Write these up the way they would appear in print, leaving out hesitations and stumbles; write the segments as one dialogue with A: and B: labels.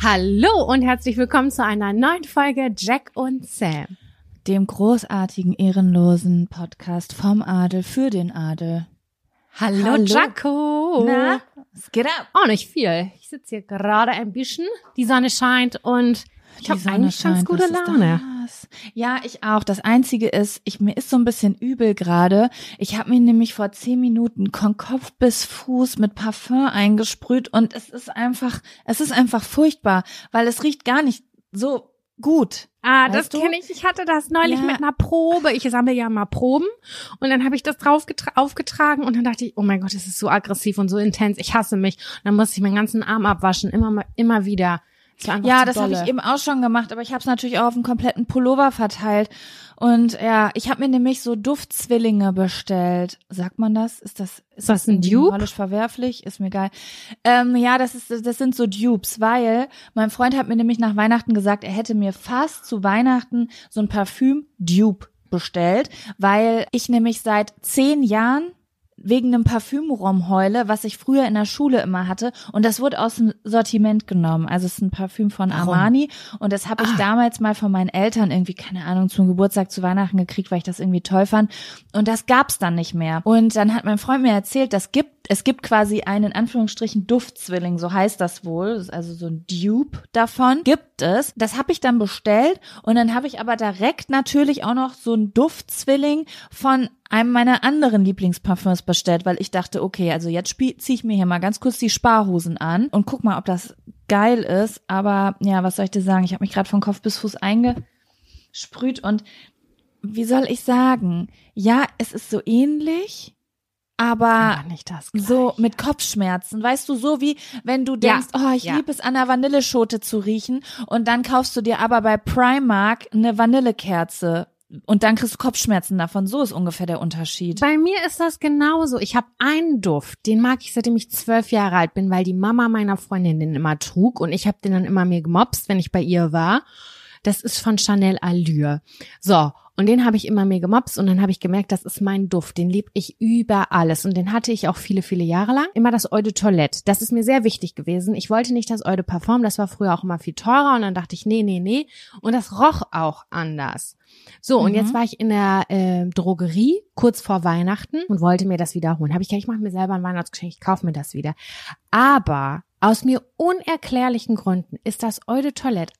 A: Hallo und herzlich willkommen zu einer neuen Folge Jack und Sam,
B: dem großartigen, ehrenlosen Podcast vom Adel für den Adel.
A: Hallo Jacko.
B: Na, was geht ab?
A: Oh, nicht viel. Ich sitze hier gerade ein bisschen, die Sonne scheint und ich habe eigentlich ganz gute Laune.
B: Ja, ich auch. Das Einzige ist, mir ist so ein bisschen übel gerade. Ich habe mir nämlich vor 10 Minuten von Kopf bis Fuß mit Parfum eingesprüht und es ist einfach furchtbar, weil es riecht gar nicht so gut.
A: Das kenne ich. Ich hatte das neulich mit einer Probe. Ich sammle ja mal Proben und dann habe ich das aufgetragen und dann dachte ich, oh mein Gott, das ist so aggressiv und so intens. Ich hasse mich. Und dann musste ich meinen ganzen Arm abwaschen, immer wieder.
B: Ja, das habe ich eben auch schon gemacht, aber ich habe es natürlich auch auf einen kompletten Pullover verteilt. Und ja, ich habe mir nämlich so Duftzwillinge bestellt. Sagt man das? Ist das
A: ein Dupe?
B: Moralisch verwerflich? Ist mir egal. Ja, das sind so Dupes, weil mein Freund hat mir nämlich nach Weihnachten gesagt, er hätte mir fast zu Weihnachten so ein Parfüm-Dupe bestellt, weil ich nämlich seit 10 Jahren wegen einem Parfüm rumheule, was ich früher in der Schule immer hatte, und das wurde aus dem Sortiment genommen. Also es ist ein Parfüm von Armani und das habe ich damals mal von meinen Eltern irgendwie, keine Ahnung, zum Geburtstag, zu Weihnachten gekriegt, weil ich das irgendwie toll fand, und das gab's dann nicht mehr. Und dann hat mein Freund mir erzählt, es gibt quasi einen, in Anführungsstrichen, Duftzwilling, so heißt das wohl, also so ein Dupe davon gibt es. Das habe ich dann bestellt und dann habe ich aber direkt natürlich auch noch so einen Duftzwilling von einem meiner anderen Lieblingsparfüms bestellt, weil ich dachte, okay, also jetzt ziehe ich mir hier mal ganz kurz die Sparhosen an und guck mal, ob das geil ist. Aber ja, was soll ich dir sagen? Ich habe mich gerade von Kopf bis Fuß eingesprüht und wie soll ich sagen? Ja, es ist so ähnlich, aber
A: nicht das
B: so mit Kopfschmerzen, weißt du, so wie wenn du denkst, ich liebe es, an der Vanilleschote zu riechen, und dann kaufst du dir aber bei Primark eine Vanillekerze und dann kriegst du Kopfschmerzen davon. So ist ungefähr der Unterschied.
A: Bei mir ist das genauso. Ich habe einen Duft, den mag ich, seitdem ich 12 Jahre alt bin, weil die Mama meiner Freundin den immer trug und ich habe den dann immer mir gemopst, wenn ich bei ihr war. Das ist von Chanel Allure. So, und den habe ich immer mir gemopst und dann habe ich gemerkt, das ist mein Duft, den liebe ich über alles und den hatte ich auch viele, viele Jahre lang. Immer das Eau de Toilette, das ist mir sehr wichtig gewesen. Ich wollte nicht das Eau de Parfum, das war früher auch immer viel teurer und dann dachte ich, nee. Und das roch auch anders. So, und jetzt war ich in der Drogerie kurz vor Weihnachten und wollte mir das wiederholen. Habe ich gesagt, ich mache mir selber ein Weihnachtsgeschenk, ich kaufe mir das wieder. Aber aus mir unerklärlichen Gründen ist das Eau de Toilette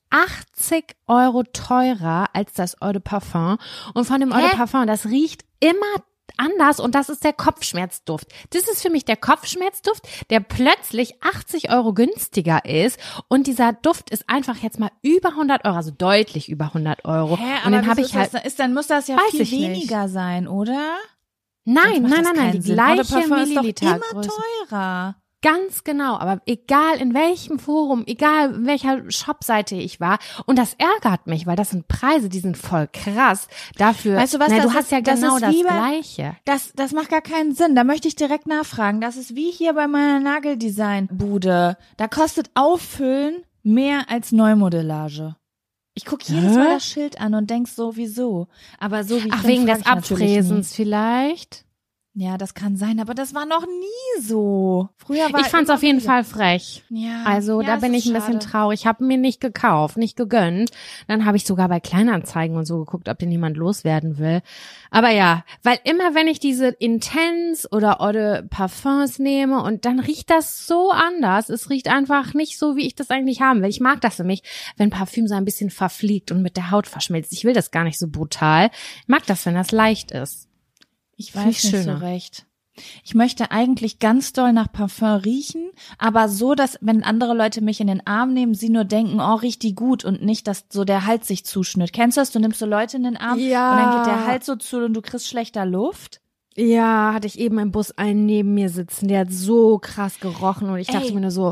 A: 80 € teurer als das Eau de Parfum. Und von dem Eau de Parfum, das riecht immer anders und das ist der Kopfschmerzduft. Das ist für mich der Kopfschmerzduft, der plötzlich 80 € günstiger ist, und dieser Duft ist einfach jetzt mal über 100 €, also deutlich über 100 €.
B: Und dann habe ich halt, dann muss das ja viel weniger sein, oder?
A: Nein, die gleiche Milliliter
B: ist doch immer teurer.
A: Ganz genau, aber egal in welchem Forum, egal in welcher Shopseite ich war, und das ärgert mich, weil das sind Preise, die sind voll krass. Dafür,
B: weißt du was,
A: du hast ja genau das Gleiche.
B: Das macht gar keinen Sinn. Da möchte ich direkt nachfragen. Das ist wie hier bei meiner Nageldesign-Bude. Da kostet Auffüllen mehr als Neumodellage. Ich gucke jedes Mal das Schild an und denk so, wieso? Aber so wie ich
A: wegen des Abfräsens vielleicht?
B: Ja, das kann sein, aber das war noch nie so. Früher war
A: ich fand's auf jeden Fall frech.
B: Ja.
A: Also da bin ich ein bisschen traurig. Ich habe mir nicht gekauft, nicht gegönnt. Dann habe ich sogar bei Kleinanzeigen und so geguckt, ob den jemand loswerden will. Aber ja, weil immer wenn ich diese Intense oder Eau de Parfums nehme und dann riecht das so anders. Es riecht einfach nicht so, wie ich das eigentlich haben will. Ich mag das nämlich, wenn Parfüm so ein bisschen verfliegt und mit der Haut verschmilzt. Ich will das gar nicht so brutal. Ich mag das, wenn das leicht ist.
B: Ich weiß nicht so recht. Ich möchte eigentlich ganz doll nach Parfum riechen, aber so, dass, wenn andere Leute mich in den Arm nehmen, sie nur denken, oh, riecht die gut, und nicht, dass so der Hals sich zuschnürt. Kennst du das? Du nimmst so Leute in den Arm und dann geht der Hals so zu und du kriegst schlechter Luft.
A: Ja, hatte ich eben im Bus einen neben mir sitzen, der hat so krass gerochen und ich dachte mir nur so.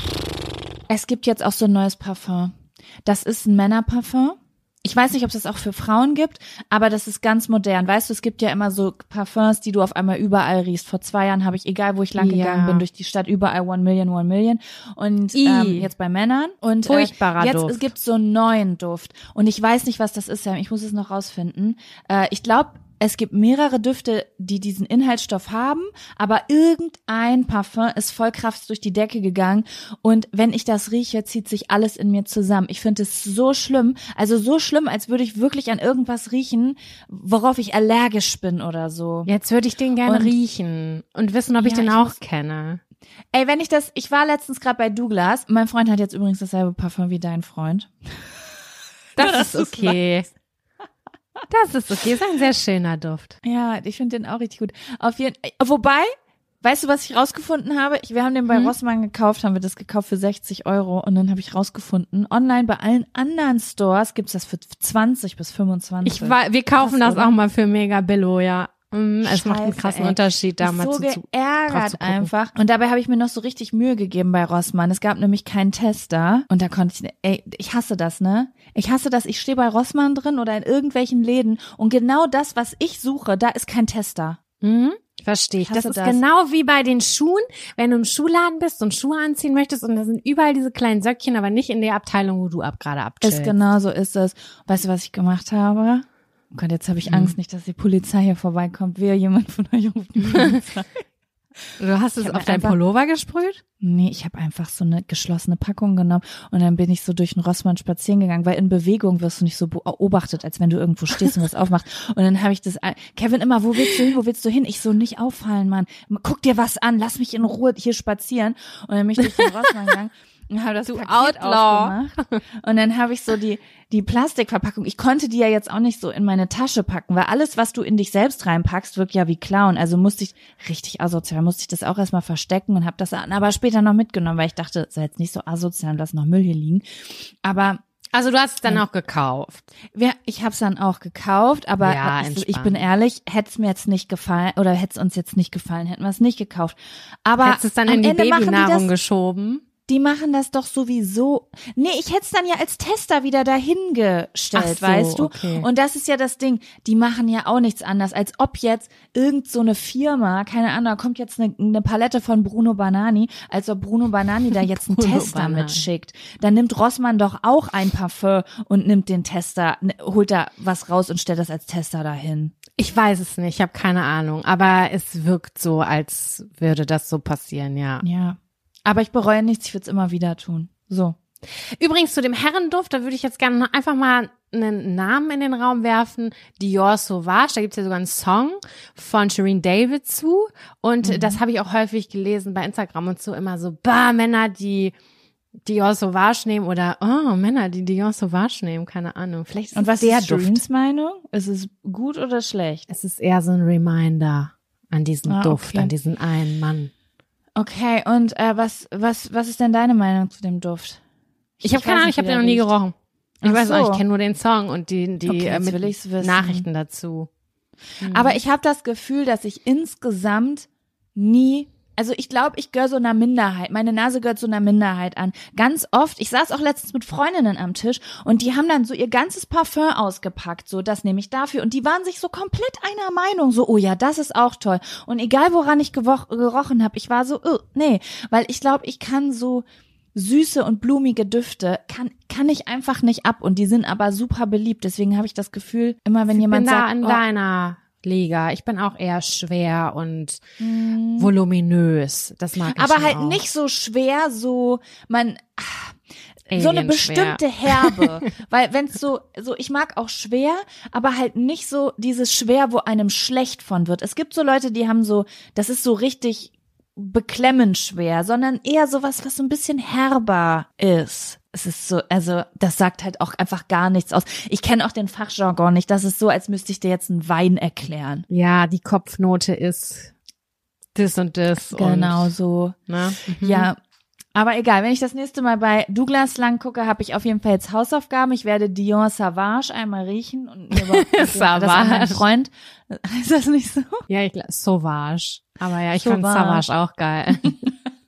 B: Es gibt jetzt auch so ein neues Parfum. Das ist ein Männerparfum. Ich weiß nicht, ob es das auch für Frauen gibt, aber das ist ganz modern. Weißt du, es gibt ja immer so Parfums, die du auf einmal überall riechst. Vor 2 Jahren habe ich, egal wo ich lang gegangen bin, durch die Stadt, überall 1 Million, 1 Million. Und jetzt bei Männern. Und
A: furchtbarer
B: jetzt
A: Duft.
B: Es gibt so einen neuen Duft. Und ich weiß nicht, was das ist. Ich muss es noch rausfinden. Ich glaube, es gibt mehrere Düfte, die diesen Inhaltsstoff haben, aber irgendein Parfum ist voll krass durch die Decke gegangen und wenn ich das rieche, zieht sich alles in mir zusammen. Ich finde es so schlimm, also so schlimm, als würde ich wirklich an irgendwas riechen, worauf ich allergisch bin oder so.
A: Jetzt würde ich den gerne riechen und wissen, ob ich den auch kenne.
B: Ey, ich war letztens gerade bei Douglas, mein Freund hat jetzt übrigens dasselbe Parfum wie dein Freund.
A: Das ist okay. Das ist okay, ist ein sehr schöner Duft.
B: Ja, ich finde den auch richtig gut. Wobei, weißt du, was ich rausgefunden habe? Wir haben den bei Rossmann gekauft, haben wir das gekauft für 60 € und dann habe ich rausgefunden, online bei allen anderen Stores gibt's das für 20 bis 25.
A: Wir kaufen das auch mal für mega Billo, ja. Es macht einen krassen Unterschied damals.
B: So geärgert einfach. Und dabei habe ich mir noch so richtig Mühe gegeben bei Rossmann. Es gab nämlich keinen Tester. Und da konnte ich hasse das, ne? Ich hasse das. Ich stehe bei Rossmann drin oder in irgendwelchen Läden. Und genau das, was ich suche, da ist kein Tester.
A: Verstehe ich. Das ist genau wie bei den Schuhen, wenn du im Schuhladen bist und Schuhe anziehen möchtest und da sind überall diese kleinen Söckchen, aber nicht in der Abteilung, wo du gerade abchillst.
B: Genau so ist es. Weißt du, was ich gemacht habe? Oh Gott, jetzt habe ich Angst nicht, dass die Polizei hier vorbeikommt. Wer jemand von euch ruft die Polizei.
A: Du hast es auf deinen Pullover gesprüht?
B: Nee, ich habe einfach so eine geschlossene Packung genommen und dann bin ich so durch den Rossmann spazieren gegangen, weil in Bewegung wirst du nicht so beobachtet, als wenn du irgendwo stehst und was aufmachst. Und dann habe ich Kevin immer, wo willst du hin? Ich so, nicht auffallen, Mann. Guck dir was an, lass mich in Ruhe hier spazieren. Und dann bin ich durch den Rossmann gegangen. Und habe das Paket aufgemacht. Und dann habe ich so die Plastikverpackung, ich konnte die ja jetzt auch nicht so in meine Tasche packen, weil alles, was du in dich selbst reinpackst, wirkt ja wie Clown. Also musste ich das auch erstmal verstecken und habe das aber später noch mitgenommen, weil ich dachte, sei jetzt nicht so asozial und lass noch Müll hier liegen. Aber
A: also du hast es dann auch gekauft?
B: Ich habe es dann auch gekauft, aber
A: ja,
B: ich bin ehrlich, hätte es mir jetzt nicht gefallen oder hätte es uns jetzt nicht gefallen, hätten wir es nicht gekauft. Aber
A: hättest es dann in die Babynahrung geschoben?
B: Die machen das doch sowieso. Nee, ich hätte es dann ja als Tester wieder dahingestellt, weißt du?
A: Okay.
B: Und das ist ja das Ding. Die machen ja auch nichts anderes, als ob jetzt irgend so eine Firma, keine Ahnung, da kommt jetzt eine Palette von Bruno Banani, als ob Bruno Banani da jetzt einen Tester mitschickt. Dann nimmt Rossmann doch auch ein Parfum und nimmt den Tester, holt da was raus und stellt das als Tester dahin.
A: Ich weiß es nicht, ich habe keine Ahnung, aber es wirkt so, als würde das so passieren, ja.
B: Ja. Aber ich bereue nichts, ich würde es immer wieder tun. So.
A: Übrigens zu dem Herrenduft, da würde ich jetzt gerne noch einfach mal einen Namen in den Raum werfen. Dior Sauvage, da gibt's ja sogar einen Song von Shireen David zu. Und das habe ich auch häufig gelesen bei Instagram und so immer so, Männer, die Dior Sauvage nehmen oder Männer, die Dior Sauvage nehmen, keine Ahnung. Vielleicht ist
B: und was
A: der
B: ist Shireens Meinung? Ist es gut oder schlecht?
A: Es ist eher so ein Reminder an diesen Duft,
B: okay.
A: an diesen einen Mann.
B: Okay, und was ist denn deine Meinung zu dem Duft?
A: Ich habe keine Ahnung, ich habe den noch nie gerochen. Ich weiß auch, ich kenne nur den Song und die
B: okay,
A: mit Nachrichten dazu.
B: Aber ich habe das Gefühl, dass ich insgesamt nie, also ich glaube, ich gehöre so einer Minderheit. Meine Nase gehört so einer Minderheit an. Ganz oft, ich saß auch letztens mit Freundinnen am Tisch und die haben dann so ihr ganzes Parfum ausgepackt, so das nehme ich dafür. Und die waren sich so komplett einer Meinung, so oh ja, das ist auch toll. Und egal woran ich gerochen habe, ich war so, nee, weil ich glaube, ich kann so süße und blumige Düfte kann ich einfach nicht ab und die sind aber super beliebt. Deswegen habe ich das Gefühl, immer wenn jemand sagt,
A: in deiner Liga. Ich bin auch eher schwer und voluminös. Das mag ich
B: aber
A: schon
B: halt
A: auch.
B: nicht so schwer, so
A: Alien
B: so eine bestimmte
A: schwer.
B: Herbe, weil wenn's so ich mag auch schwer, aber halt nicht so dieses schwer, wo einem schlecht von wird. Es gibt so Leute, die haben so, das ist so richtig beklemmend schwer, sondern eher sowas, was so ein bisschen herber ist. Es ist so, also das sagt halt auch einfach gar nichts aus. Ich kenne auch den Fachjargon nicht. Das ist so, als müsste ich dir jetzt einen Wein erklären.
A: Ja, die Kopfnote ist das und das.
B: Genau so.
A: Ne?
B: Ja, aber egal. Wenn ich das nächste Mal bei Douglas lang gucke, habe ich auf jeden Fall jetzt Hausaufgaben. Ich werde Dior Sauvage einmal riechen und mir das an meinen Freund. Ist das nicht so?
A: Ja, ich glaube Sauvage. Aber ja, ich fand Sauvage auch geil.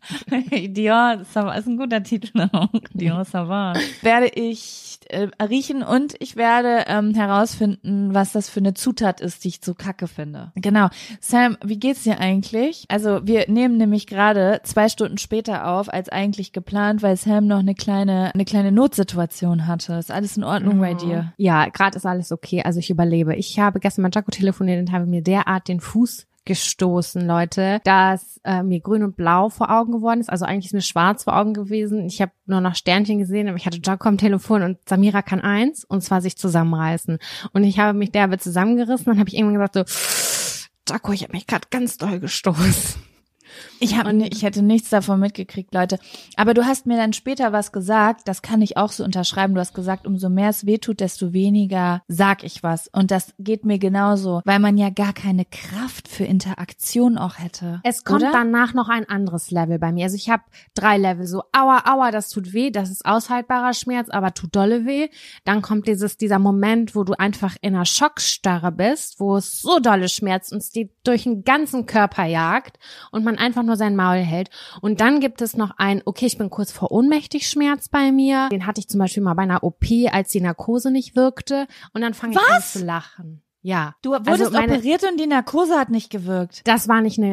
B: Dior Sauvage ist ein guter Titel. Dior Sauvage. Werde ich riechen und ich werde herausfinden, was das für eine Zutat ist, die ich so kacke finde. Genau. Sam, wie geht's dir eigentlich? Also wir nehmen nämlich gerade 2 Stunden später auf, als eigentlich geplant, weil Sam noch eine kleine Notsituation hatte. Ist alles in Ordnung bei dir?
A: Ja, gerade ist alles okay. Also ich überlebe. Ich habe gestern mit Jaco telefoniert und habe mir derart den Fuß gestoßen, Leute, dass mir grün und blau vor Augen geworden ist. Also eigentlich ist mir schwarz vor Augen gewesen. Ich habe nur noch Sternchen gesehen, aber ich hatte Jaco am Telefon und Samira kann eins, und zwar sich zusammenreißen. Und ich habe mich derbe zusammengerissen und habe ich irgendwann gesagt so, Jaco, ich habe mich gerade ganz doll gestoßen.
B: Ich hätte nichts davon mitgekriegt, Leute. Aber du hast mir dann später was gesagt, das kann ich auch so unterschreiben. Du hast gesagt, umso mehr es wehtut, desto weniger sag ich was. Und das geht mir genauso, weil man ja gar keine Kraft für Interaktion auch hätte.
A: Es kommt
B: oder?
A: Danach noch ein anderes Level bei mir. Also ich habe 3 Level, so aua, das tut weh, das ist aushaltbarer Schmerz, aber tut dolle weh. Dann kommt dieser Moment, wo du einfach in einer Schockstarre bist, wo es so dolle schmerzt und es dir durch den ganzen Körper jagt und man einfach nur sein Maul hält. Und dann gibt es noch okay, ich bin kurz vor ohnmächtig Schmerz bei mir. Den hatte ich zum Beispiel mal bei einer OP, als die Narkose nicht wirkte. Und dann fange ich an zu lachen. Ja.
B: Du wurdest operiert und die Narkose hat nicht gewirkt.
A: Das war nicht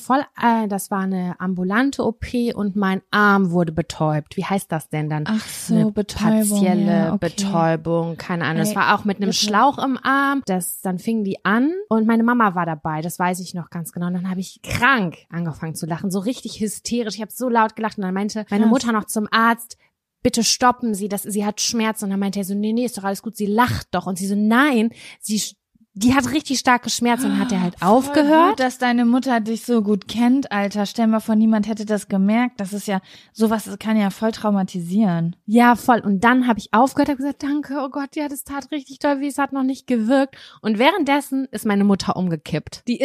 A: das war eine ambulante OP und mein Arm wurde betäubt. Wie heißt das denn dann?
B: Ach so,
A: eine
B: Betäubung.
A: partielle
B: ja, okay.
A: Betäubung, keine Ahnung. Das war auch mit einem Schlauch im Arm. Dann fingen die an und meine Mama war dabei, das weiß ich noch ganz genau. Und dann habe ich krank angefangen zu lachen, so richtig hysterisch. Ich habe so laut gelacht und dann meinte meine Mutter noch zum Arzt, bitte stoppen Sie, sie hat Schmerzen. Und dann meinte er so, nee, ist doch alles gut, sie lacht doch. Und sie so, nein, die hat richtig starke Schmerzen und hat er halt aufgehört.
B: Gut, dass deine Mutter dich so gut kennt, Alter. Stell mal vor, niemand hätte das gemerkt. Das ist ja, sowas kann ja voll traumatisieren.
A: Ja, voll. Und dann habe ich aufgehört, habe gesagt, danke, oh Gott, ja, das tat richtig toll weh, es hat noch nicht gewirkt. Und währenddessen ist meine Mutter umgekippt. Die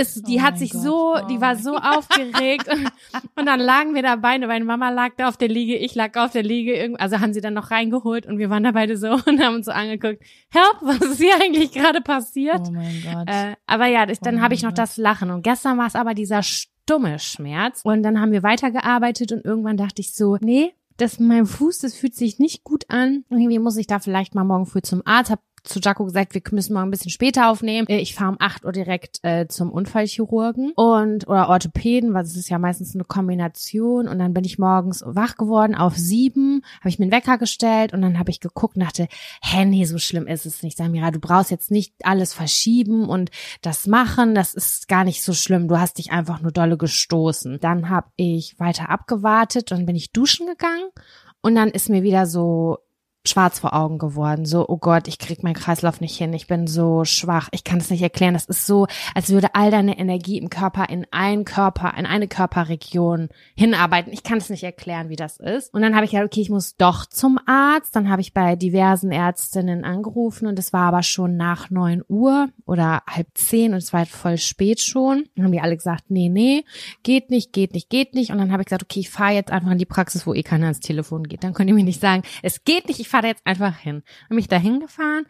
A: war so aufgeregt. Und dann lagen wir dabei, meine Mama lag da auf der Liege, ich lag auf der Liege, also haben sie dann noch reingeholt und wir waren da beide so und haben uns so angeguckt, help, was ist hier eigentlich gerade passiert?
B: Oh mein Gott.
A: Aber ja, dann habe ich noch das Lachen. Und gestern war es aber dieser stumme Schmerz. Und dann haben wir weitergearbeitet und irgendwann dachte ich so, nee, mein Fuß, das fühlt sich nicht gut an. Irgendwie muss ich da vielleicht mal morgen früh zum Arzt. Hab zu Jaco gesagt, wir müssen morgen ein bisschen später aufnehmen. Ich fahre um 8 Uhr direkt zum Unfallchirurgen oder Orthopäden, weil es ist ja meistens eine Kombination. Und dann bin ich morgens wach geworden auf 7, habe ich mir einen Wecker gestellt und dann habe ich geguckt und dachte, nee, so schlimm ist es nicht, Samira. Du brauchst jetzt nicht alles verschieben und das machen, das ist gar nicht so schlimm. Du hast dich einfach nur dolle gestoßen. Dann habe ich weiter abgewartet und bin ich duschen gegangen und dann ist mir wieder so schwarz vor Augen geworden, so, oh Gott, ich krieg meinen Kreislauf nicht hin, ich bin so schwach, ich kann es nicht erklären, das ist so, als würde all deine Energie im Körper in eine Körperregion hinarbeiten, ich kann es nicht erklären, wie das ist. Und dann habe ich gedacht, okay, ich muss doch zum Arzt, dann habe ich bei diversen Ärztinnen angerufen und es war aber schon nach 9 Uhr oder 9:30 und es war halt voll spät schon. Dann haben die alle gesagt, nee, geht nicht. Und dann habe ich gesagt, okay, ich fahre jetzt einfach in die Praxis, wo keiner ans Telefon geht. Dann könnt ihr mir nicht sagen, es geht nicht, ich fahre da jetzt einfach hin. Dann bin ich da hingefahren.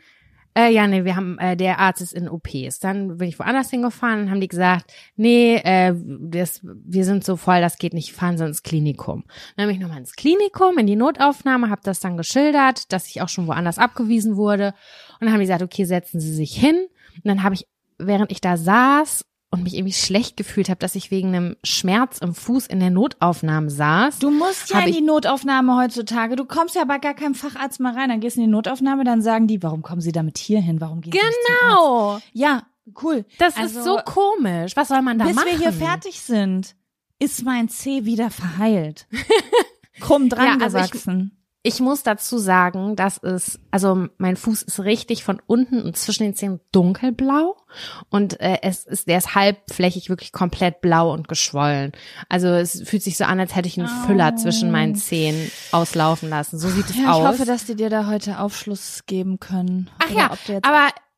A: Der Arzt ist in OPs. Dann bin ich woanders hingefahren und haben die gesagt, wir sind so voll, das geht nicht, fahren Sie ins Klinikum. Dann bin ich nochmal ins Klinikum, in die Notaufnahme, habe das dann geschildert, dass ich auch schon woanders abgewiesen wurde. Und dann haben die gesagt, okay, setzen Sie sich hin. Und dann habe ich, während ich da saß und mich irgendwie schlecht gefühlt habe, dass ich wegen einem Schmerz im Fuß in der Notaufnahme saß.
B: Du musst ja in die Notaufnahme heutzutage. Du kommst ja bei gar keinem Facharzt mal rein. Dann gehst du in die Notaufnahme, dann sagen die, warum kommen Sie damit hier hin? Warum gehen Sie nicht zum Arzt? Ja, cool.
A: Das ist so komisch. Was soll man da machen?
B: Bis wir hier fertig sind, ist mein Zeh wieder verheilt. Krumm dran gewachsen.
A: Ich muss dazu sagen, mein Fuß ist richtig von unten und zwischen den Zehen dunkelblau und der ist halbflächig wirklich komplett blau und geschwollen. Also es fühlt sich so an, als hätte ich einen Füller zwischen meinen Zehen auslaufen lassen. So sieht es aus.
B: Ich hoffe, dass die dir da heute Aufschluss geben können.
A: Ach ja, aber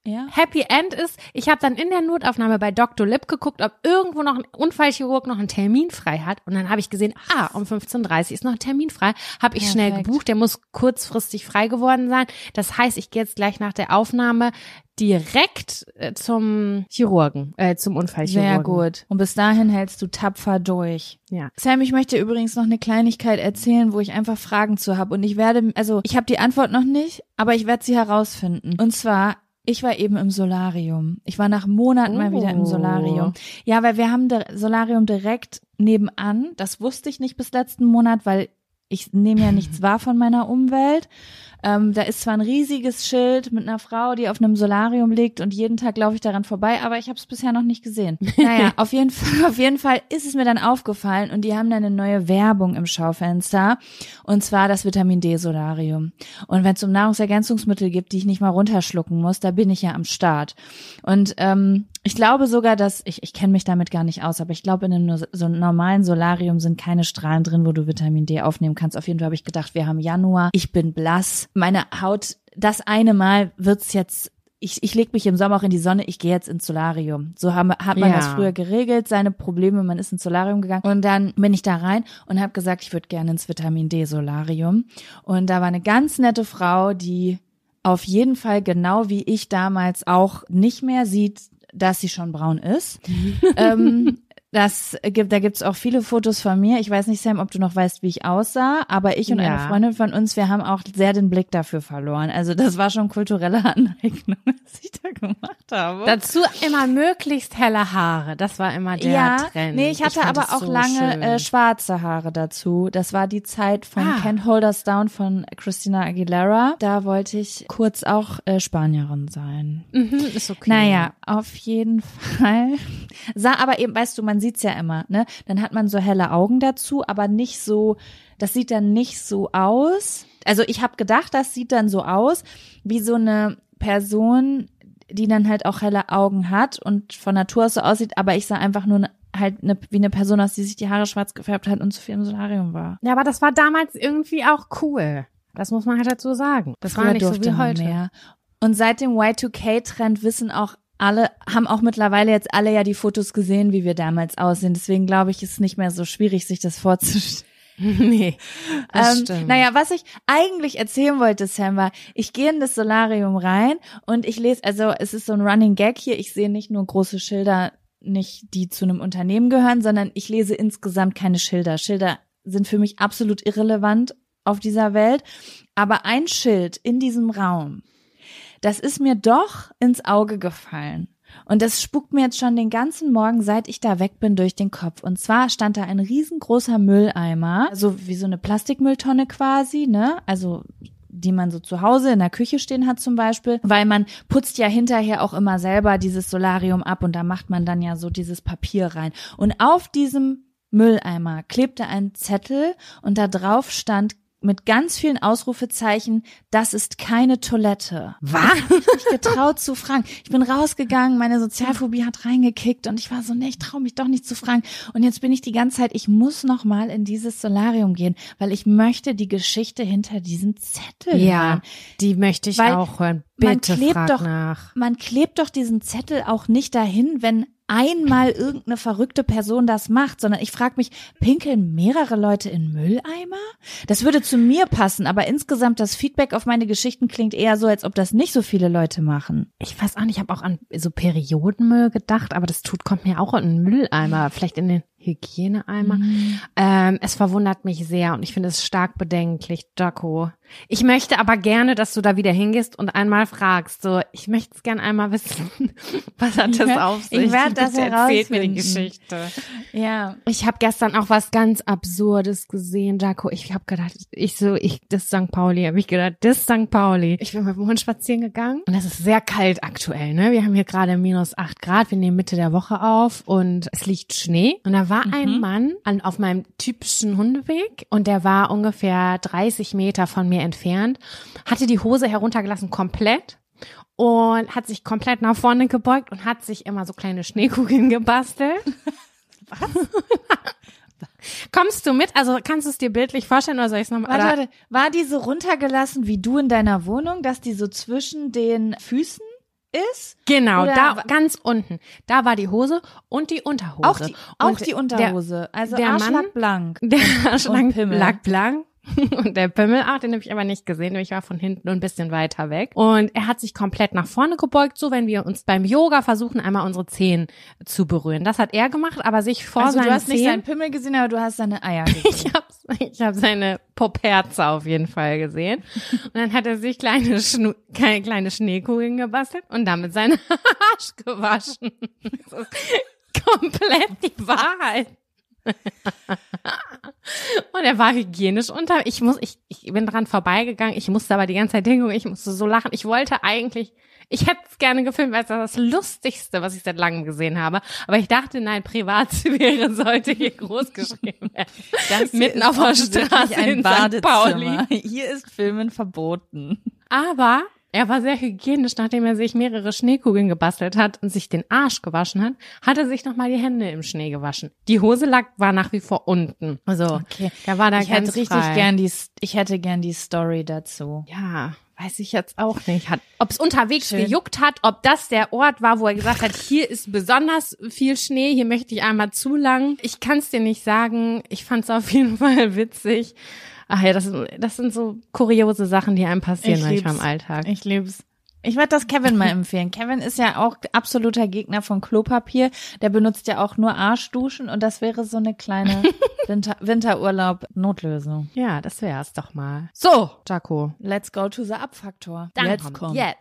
B: Ja.
A: Happy End ist, ich habe dann in der Notaufnahme bei Dr. Lipp geguckt, ob irgendwo noch ein Unfallchirurg noch einen Termin frei hat. Und dann habe ich gesehen, um 15:30 Uhr ist noch ein Termin frei. Habe ich schnell gebucht, der muss kurzfristig frei geworden sein. Das heißt, ich gehe jetzt gleich nach der Aufnahme direkt zum Chirurgen, zum Unfallchirurgen.
B: Sehr gut. Und bis dahin hältst du tapfer durch.
A: Ja.
B: Sam, ich möchte übrigens noch eine Kleinigkeit erzählen, wo ich einfach Fragen zu habe. Und ich habe die Antwort noch nicht, aber ich werde sie herausfinden. Und zwar, ich war eben im Solarium. Ich war nach Monaten mal wieder im Solarium. Ja, weil wir haben das Solarium direkt nebenan. Das wusste ich nicht bis letzten Monat, weil ich nehme ja nichts wahr von meiner Umwelt. Da ist zwar ein riesiges Schild mit einer Frau, die auf einem Solarium liegt und jeden Tag laufe ich daran vorbei, aber ich habe es bisher noch nicht gesehen. Naja, auf jeden Fall ist es mir dann aufgefallen und die haben dann eine neue Werbung im Schaufenster und zwar das Vitamin D Solarium. Und wenn es um Nahrungsergänzungsmittel gibt, die ich nicht mal runterschlucken muss, da bin ich ja am Start. Und ich glaube sogar, dass, ich kenne mich damit gar nicht aus, aber ich glaube, in einem so normalen Solarium sind keine Strahlen drin, wo du Vitamin D aufnehmen kannst. Auf jeden Fall habe ich gedacht, wir haben Januar, ich bin blass. Meine Haut, das eine Mal wird's jetzt, ich lege mich im Sommer auch in die Sonne, ich gehe jetzt ins Solarium. So hat man das früher geregelt, seine Probleme, man ist ins Solarium gegangen. Und dann bin ich da rein und habe gesagt, ich würde gerne ins Vitamin D Solarium. Und da war eine ganz nette Frau, die auf jeden Fall genau wie ich damals auch nicht mehr sieht, dass sie schon braun ist. Da gibt's auch viele Fotos von mir. Ich weiß nicht, Sam, ob du noch weißt, wie ich aussah, aber ich und eine Freundin von uns, wir haben auch sehr den Blick dafür verloren. Also das war schon kulturelle Aneignung, was ich da gemacht habe.
A: Dazu immer möglichst helle Haare. Das war immer der Trend.
B: Nee, ich hatte aber auch so lange schwarze Haare dazu. Das war die Zeit von Can't Hold Us Down von Christina Aguilera. Da wollte ich kurz auch Spanierin sein.
A: Ist okay.
B: Naja, auf jeden Fall. Sah aber eben, weißt du, man sieht's ja immer, ne? Dann hat man so helle Augen dazu, aber nicht so, das sieht dann nicht so aus. Also ich habe gedacht, das sieht dann so aus, wie so eine Person, die dann halt auch helle Augen hat und von Natur aus so aussieht, aber ich sah einfach nur wie eine Person aus, die sich die Haare schwarz gefärbt hat und zu viel im Solarium war.
A: Ja, aber das war damals irgendwie auch cool. Das muss man halt dazu sagen. Das war nicht so wie heute. Mehr.
B: Und seit dem Y2K-Trend haben auch mittlerweile jetzt alle ja die Fotos gesehen, wie wir damals aussehen. Deswegen glaube ich, ist es nicht mehr so schwierig, sich das vorzustellen.
A: Nee, das stimmt.
B: Naja, was ich eigentlich erzählen wollte, Sam, war, ich gehe in das Solarium rein und ich lese, also es ist so ein Running Gag hier, ich sehe nicht nur große Schilder, nicht die zu einem Unternehmen gehören, sondern ich lese insgesamt keine Schilder. Schilder sind für mich absolut irrelevant auf dieser Welt. Aber ein Schild in diesem Raum, das ist mir doch ins Auge gefallen. Und das spuckt mir jetzt schon den ganzen Morgen, seit ich da weg bin, durch den Kopf. Und zwar stand da ein riesengroßer Mülleimer, so wie so eine Plastikmülltonne quasi, ne? Also die man so zu Hause in der Küche stehen hat zum Beispiel, weil man putzt ja hinterher auch immer selber dieses Solarium ab und da macht man dann ja so dieses Papier rein. Und auf diesem Mülleimer klebte ein Zettel und da drauf stand mit ganz vielen Ausrufezeichen, das ist keine Toilette.
A: Was?
B: Ich habe mich nicht getraut zu fragen. Ich bin rausgegangen, meine Sozialphobie hat reingekickt und ich war so, nee, ich traue mich doch nicht zu fragen. Und jetzt bin ich die ganze Zeit, ich muss noch mal in dieses Solarium gehen, weil ich möchte die Geschichte hinter diesem Zettel hören.
A: Die möchte ich auch hören. Bitte frag nach.
B: Man klebt doch diesen Zettel auch nicht dahin, wenn einmal irgendeine verrückte Person das macht, sondern ich frage mich, pinkeln mehrere Leute in Mülleimer? Das würde zu mir passen, aber insgesamt das Feedback auf meine Geschichten klingt eher so, als ob das nicht so viele Leute machen.
A: Ich weiß auch nicht, ich habe auch an so Periodenmüll gedacht, aber das kommt mir auch in einen Mülleimer, vielleicht in den Hygieneeimer. Es verwundert mich sehr und ich finde es stark bedenklich, Jaco. Ich möchte aber gerne, dass du da wieder hingehst und einmal fragst. So, ich möchte es gerne einmal wissen, was hat das auf sich?
B: Ich werde das
A: erzählt mir die Geschichte.
B: Ja.
A: Ich habe gestern auch was ganz Absurdes gesehen, Jaco. Ich habe gedacht, das ist St. Pauli. Habe ich gedacht, das ist St. Pauli. Ich bin mit dem Hund spazieren gegangen und es ist sehr kalt aktuell, ne? Wir haben hier gerade -8 Grad. Wir nehmen Mitte der Woche auf und es liegt Schnee. Und da war ein Mann auf meinem typischen Hundeweg und der war ungefähr 30 Meter von mir entfernt, hatte die Hose heruntergelassen komplett und hat sich komplett nach vorne gebeugt und hat sich immer so kleine Schneekugeln gebastelt. Was? Kommst du mit? Also kannst du es dir bildlich vorstellen oder soll ich es nochmal?
B: Warte, war die so runtergelassen wie du in deiner Wohnung, dass die so zwischen den Füßen ist?
A: Genau,
B: Oder
A: da ganz unten. Da war die Hose und die Unterhose.
B: Auch die Unterhose. Also
A: der
B: Arsch
A: Mann,
B: lag blank.
A: Der Arsch
B: Pimmel.
A: lag blank. Und der Pimmel, den habe ich aber nicht gesehen, ich war von hinten ein bisschen weiter weg. Und er hat sich komplett nach vorne gebeugt, so wenn wir uns beim Yoga versuchen, einmal unsere Zehen zu berühren. Das hat er gemacht, aber sich vor
B: also
A: seinen
B: du hast nicht
A: Zehen...
B: seinen Pimmel gesehen, aber du hast seine Eier gesehen.
A: Ich hab seine Poperze auf jeden Fall gesehen. Und dann hat er sich kleine Schneekugeln gebastelt und damit seinen Arsch gewaschen. Das ist komplett die Wahrheit. Und er war hygienisch ich bin dran vorbeigegangen, ich musste aber die ganze Zeit denken, ich musste so lachen. Ich hätte es gerne gefilmt, weil es das Lustigste, was ich seit langem gesehen habe. Aber ich dachte, nein, Privatsphäre sollte hier groß geschrieben werden.
B: Das
A: mitten auf der Straße in St. Pauli.
B: Hier ist Filmen verboten.
A: Aber er war sehr hygienisch, nachdem er sich mehrere Schneekugeln gebastelt hat und sich den Arsch gewaschen hat er sich nochmal die Hände im Schnee gewaschen. Die Hose war nach wie vor unten. Also,
B: okay.
A: Da war da
B: ich
A: ganz
B: hätte richtig
A: frei.
B: ich hätte gern die Story dazu.
A: Ja, weiß ich jetzt auch nicht. Ob es unterwegs
B: Schön.
A: gejuckt hat, ob das der Ort war, wo er gesagt hat, hier ist besonders viel Schnee, hier möchte ich einmal zulangen. Ich kann es dir nicht sagen. Ich fand es auf jeden Fall witzig. Ach ja, das sind so kuriose Sachen, die einem passieren manchmal im Alltag.
B: Ich lieb's. Ich werde das Kevin mal empfehlen. Kevin ist ja auch absoluter Gegner von Klopapier. Der benutzt ja auch nur Arschduschen und das wäre so eine kleine Winterurlaub-Notlösung.
A: Ja, das wär's doch mal. So, Jaco.
B: Let's go to the Abfaktor.
A: Dann
B: Jetzt
A: kommt
B: der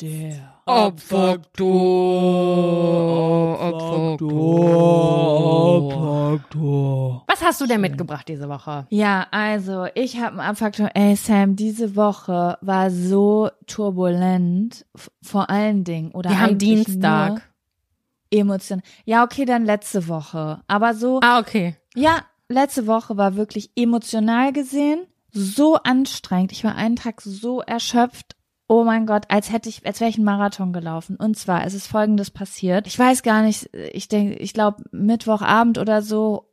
A: Abfaktor. Was hast du denn mitgebracht diese Woche?
B: Ja, also ich habe einen Abfaktor. Ey Sam, diese Woche war so turbulent, vor allen Dingen. Oder
A: Wir haben
B: eigentlich
A: Dienstag.
B: nur Emotionen. Ja, okay, dann letzte Woche. Aber so,
A: Okay.
B: ja, letzte Woche war wirklich emotional gesehen so anstrengend. Ich war einen Tag so erschöpft. Oh mein Gott, als wäre ich einen Marathon gelaufen. Und zwar, es ist Folgendes passiert. Ich weiß gar nicht, ich glaube Mittwochabend oder so,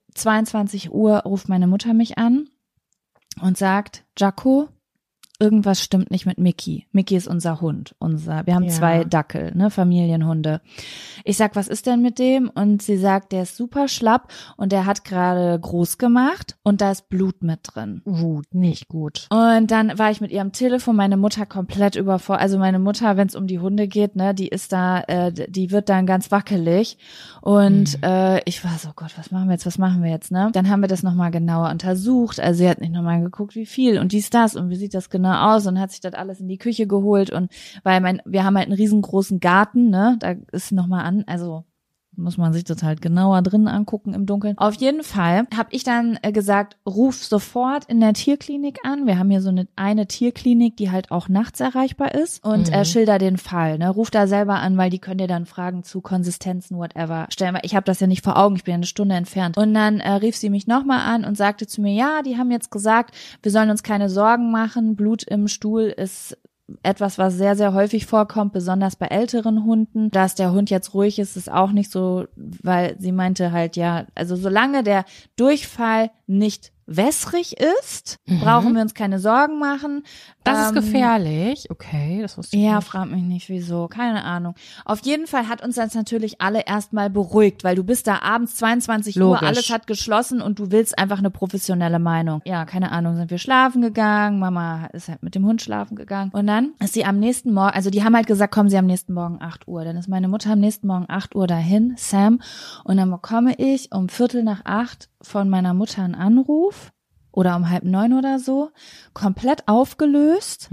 B: 22 Uhr ruft meine Mutter mich an und sagt, Jaco, irgendwas stimmt nicht mit Mickey. Mickey ist unser Hund. Wir haben 2 Dackel, ne, Familienhunde. Ich sag, was ist denn mit dem? Und sie sagt, der ist super schlapp und der hat gerade groß gemacht und da ist Blut mit drin.
A: Nicht gut.
B: Und dann war ich mit ihr am Telefon, meine Mutter komplett überfordert. Also meine Mutter, wenn es um die Hunde geht, ne, die ist da, die wird dann ganz wackelig. Und ich war so, Gott, was machen wir jetzt, ne? Dann haben wir das nochmal genauer untersucht. Also sie hat nicht nochmal geguckt, wie viel und dies, das und wie sieht das genau aus und hat sich das alles in die Küche geholt und weil wir haben halt einen riesengroßen Garten, ne, da ist nochmal also muss man sich das halt genauer drin angucken im Dunkeln. Auf jeden Fall habe ich dann gesagt, ruf sofort in der Tierklinik an. Wir haben hier so eine Tierklinik, die halt auch nachts erreichbar ist und schilder den Fall. Ne? Ruf da selber an, weil die können dir dann Fragen zu Konsistenzen, whatever stellen. Ich habe das ja nicht vor Augen, ich bin ja eine Stunde entfernt. Und dann rief sie mich nochmal an und sagte zu mir, ja, die haben jetzt gesagt, wir sollen uns keine Sorgen machen. Blut im Stuhl ist etwas, was sehr, sehr häufig vorkommt, besonders bei älteren Hunden. Dass der Hund jetzt ruhig ist, ist auch nicht so, weil sie meinte halt, ja, also solange der Durchfall nicht wässrig ist, brauchen wir uns keine Sorgen machen.
A: Das ist gefährlich. Okay, das wusste ich
B: Ja,
A: nicht.
B: frag mich nicht, wieso. Keine Ahnung. Auf jeden Fall hat uns das natürlich alle erstmal beruhigt, weil du bist da abends 22
A: Logisch.
B: Uhr, alles hat geschlossen und du willst einfach eine professionelle Meinung. Ja, keine Ahnung, sind wir schlafen gegangen, Mama ist halt mit dem Hund schlafen gegangen und dann ist sie am nächsten Morgen, also die haben halt gesagt, kommen sie am nächsten Morgen 8 Uhr. Dann ist meine Mutter am nächsten Morgen 8 Uhr dahin, Sam, und dann bekomme ich um 7:45 von meiner Mutter einen Anruf oder um 8:30 oder so, komplett aufgelöst.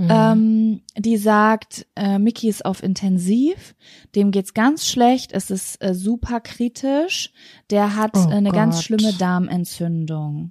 B: Die sagt, Mickey ist auf Intensiv, dem geht's ganz schlecht, es ist super kritisch, der hat eine ganz schlimme Darmentzündung.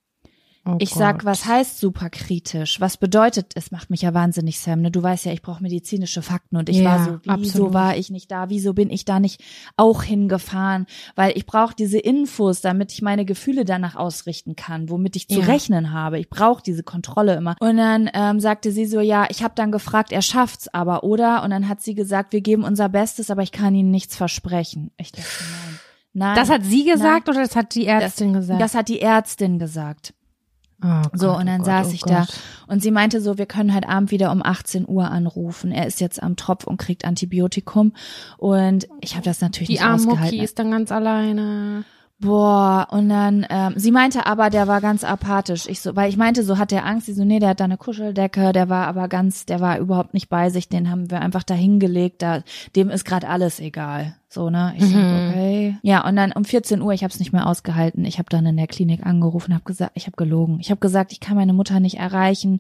B: Ich sag, was heißt super kritisch? Was bedeutet, es macht mich ja wahnsinnig, Sam, ne? Du weißt ja, ich brauche medizinische Fakten und ich war so, wieso
A: absolut.
B: war ich nicht da? Wieso bin ich da nicht auch hingefahren? Weil ich brauche diese Infos, damit ich meine Gefühle danach ausrichten kann, womit ich zu rechnen habe. Ich brauche diese Kontrolle immer. Und dann sagte sie so, ja, ich habe dann gefragt, er schafft's aber, oder? Und dann hat sie gesagt, wir geben unser Bestes, aber ich kann Ihnen nichts versprechen. Ich dachte, nein.
A: Das hat sie gesagt oder das hat die Ärztin gesagt?
B: Das hat die Ärztin gesagt.
A: Oh
B: So,
A: Gott,
B: und dann
A: oh
B: saß
A: Gott,
B: ich
A: oh
B: da
A: Gott.
B: und sie meinte so, wir können heute Abend wieder um 18 Uhr anrufen. Er ist jetzt am Tropf und kriegt Antibiotikum und ich habe das natürlich
A: Die
B: nicht
A: arme
B: ausgehalten.
A: Mucki ist dann ganz alleine.
B: Boah, und dann, sie meinte aber, der war ganz apathisch. Weil ich meinte, so hat der Angst. Sie so, nee, der hat da eine Kuscheldecke, der war überhaupt nicht bei sich, den haben wir einfach da hingelegt, dem ist gerade alles egal. So, ne? Ich sag, okay. Ja, und dann um 14 Uhr, ich habe es nicht mehr ausgehalten. Ich habe dann in der Klinik angerufen, habe gesagt, ich habe gelogen. Ich habe gesagt, ich kann meine Mutter nicht erreichen.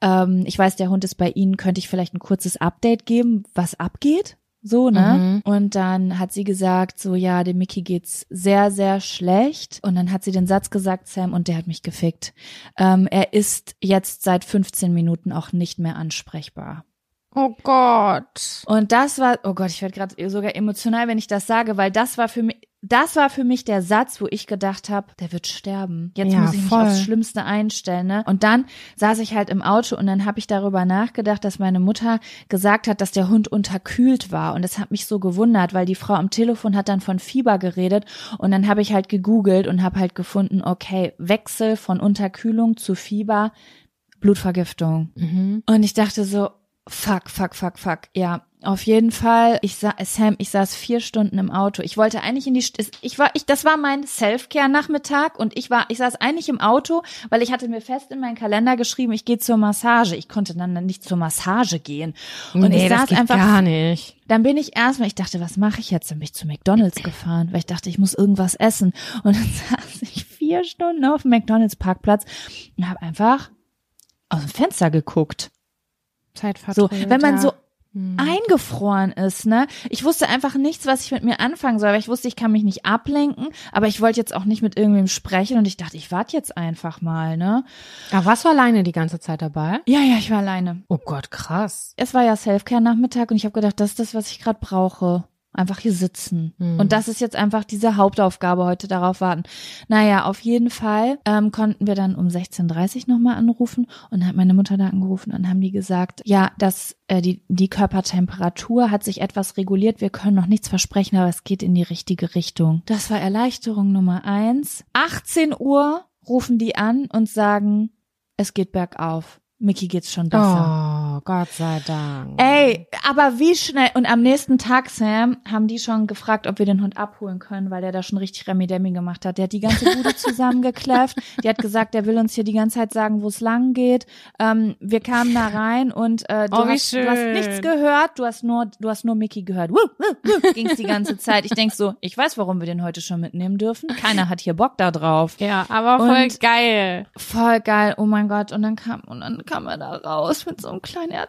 B: Ich weiß, der Hund ist bei Ihnen, könnte ich vielleicht ein kurzes Update geben, was abgeht? So, ne? Und dann hat sie gesagt, so, ja, dem Mickey geht's sehr, sehr schlecht. Und dann hat sie den Satz gesagt, Sam, und der hat mich gefickt. Er ist jetzt seit 15 Minuten auch nicht mehr ansprechbar.
A: Oh Gott.
B: Und das war, oh Gott, ich werde gerade sogar emotional, wenn ich das sage, weil das war für mich der Satz, wo ich gedacht habe, der wird sterben. Jetzt
A: Ja,
B: muss ich mich
A: voll.
B: aufs Schlimmste einstellen, ne? Und dann saß ich halt im Auto und dann habe ich darüber nachgedacht, dass meine Mutter gesagt hat, dass der Hund unterkühlt war. Und das hat mich so gewundert, weil die Frau am Telefon hat dann von Fieber geredet und dann habe ich halt gegoogelt und habe halt gefunden, okay, Wechsel von Unterkühlung zu Fieber, Blutvergiftung. Und ich dachte so, fuck. Ja, auf jeden Fall. Ich saß 4 Stunden im Auto. Ich wollte eigentlich das war mein Self-Care-Nachmittag und ich saß eigentlich im Auto, weil ich hatte mir fest in meinen Kalender geschrieben, ich gehe zur Massage. Ich konnte dann nicht zur Massage gehen. Und
A: Nee,
B: ich
A: das
B: saß
A: geht
B: einfach
A: gar nicht.
B: Dann bin ich ich dachte, was mache ich jetzt? Dann bin ich zu McDonald's gefahren, weil ich dachte, ich muss irgendwas essen. Und dann saß ich 4 Stunden auf dem McDonald's-Parkplatz und habe einfach aus dem Fenster geguckt. So, wenn man so eingefroren ist, ne? Ich wusste einfach nichts, was ich mit mir anfangen soll, weil ich wusste, ich kann mich nicht ablenken, aber ich wollte jetzt auch nicht mit irgendwem sprechen und ich dachte, ich warte jetzt einfach mal, ne?
A: Aber warst du alleine die ganze Zeit dabei?
B: Ja, ich war alleine.
A: Oh Gott, krass.
B: Es war ja Selfcare-Nachmittag und ich habe gedacht, das ist das, was ich gerade brauche. Einfach hier sitzen. Und das ist jetzt einfach diese Hauptaufgabe, heute darauf warten. Naja, auf jeden Fall konnten wir dann um 16:30 nochmal anrufen und dann hat meine Mutter da angerufen und haben die gesagt, ja, dass die Körpertemperatur hat sich etwas reguliert, wir können noch nichts versprechen, aber es geht in die richtige Richtung. Das war Erleichterung Nummer 1. 18 Uhr rufen die an und sagen, es geht bergauf. Mickey geht's schon besser.
A: Oh, Gott sei Dank.
B: Ey, aber wie schnell. Und am nächsten Tag, Sam, haben die schon gefragt, ob wir den Hund abholen können, weil der da schon richtig Remi-Demi gemacht hat. Der hat die ganze Bude zusammengekläfft. Die hat gesagt, der will uns hier die ganze Zeit sagen, wo es lang geht. Wir kamen da rein und du hast nichts gehört. Du hast nur Mickey gehört. Ging's die ganze Zeit. Ich denk so, ich weiß, warum wir den heute schon mitnehmen dürfen. Keiner hat hier Bock da drauf.
A: Ja, aber voll geil.
B: Voll geil. Oh mein Gott. Und dann kam er da raus mit so einem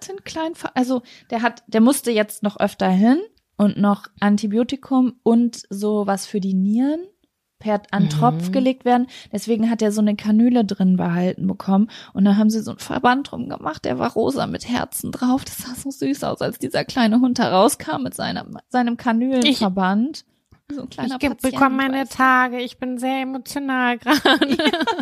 B: also der musste jetzt noch öfter hin und noch Antibiotikum und so was für die Nieren an Tropf gelegt werden. Deswegen hat er so eine Kanüle drin behalten bekommen und da haben sie so einen Verband drum gemacht, der war rosa mit Herzen drauf. Das sah so süß aus, als dieser kleine Hund herauskam mit seinem Kanülenverband. So ein kleiner
A: Ich bekomme meine Tage, ich bin sehr emotional gerade.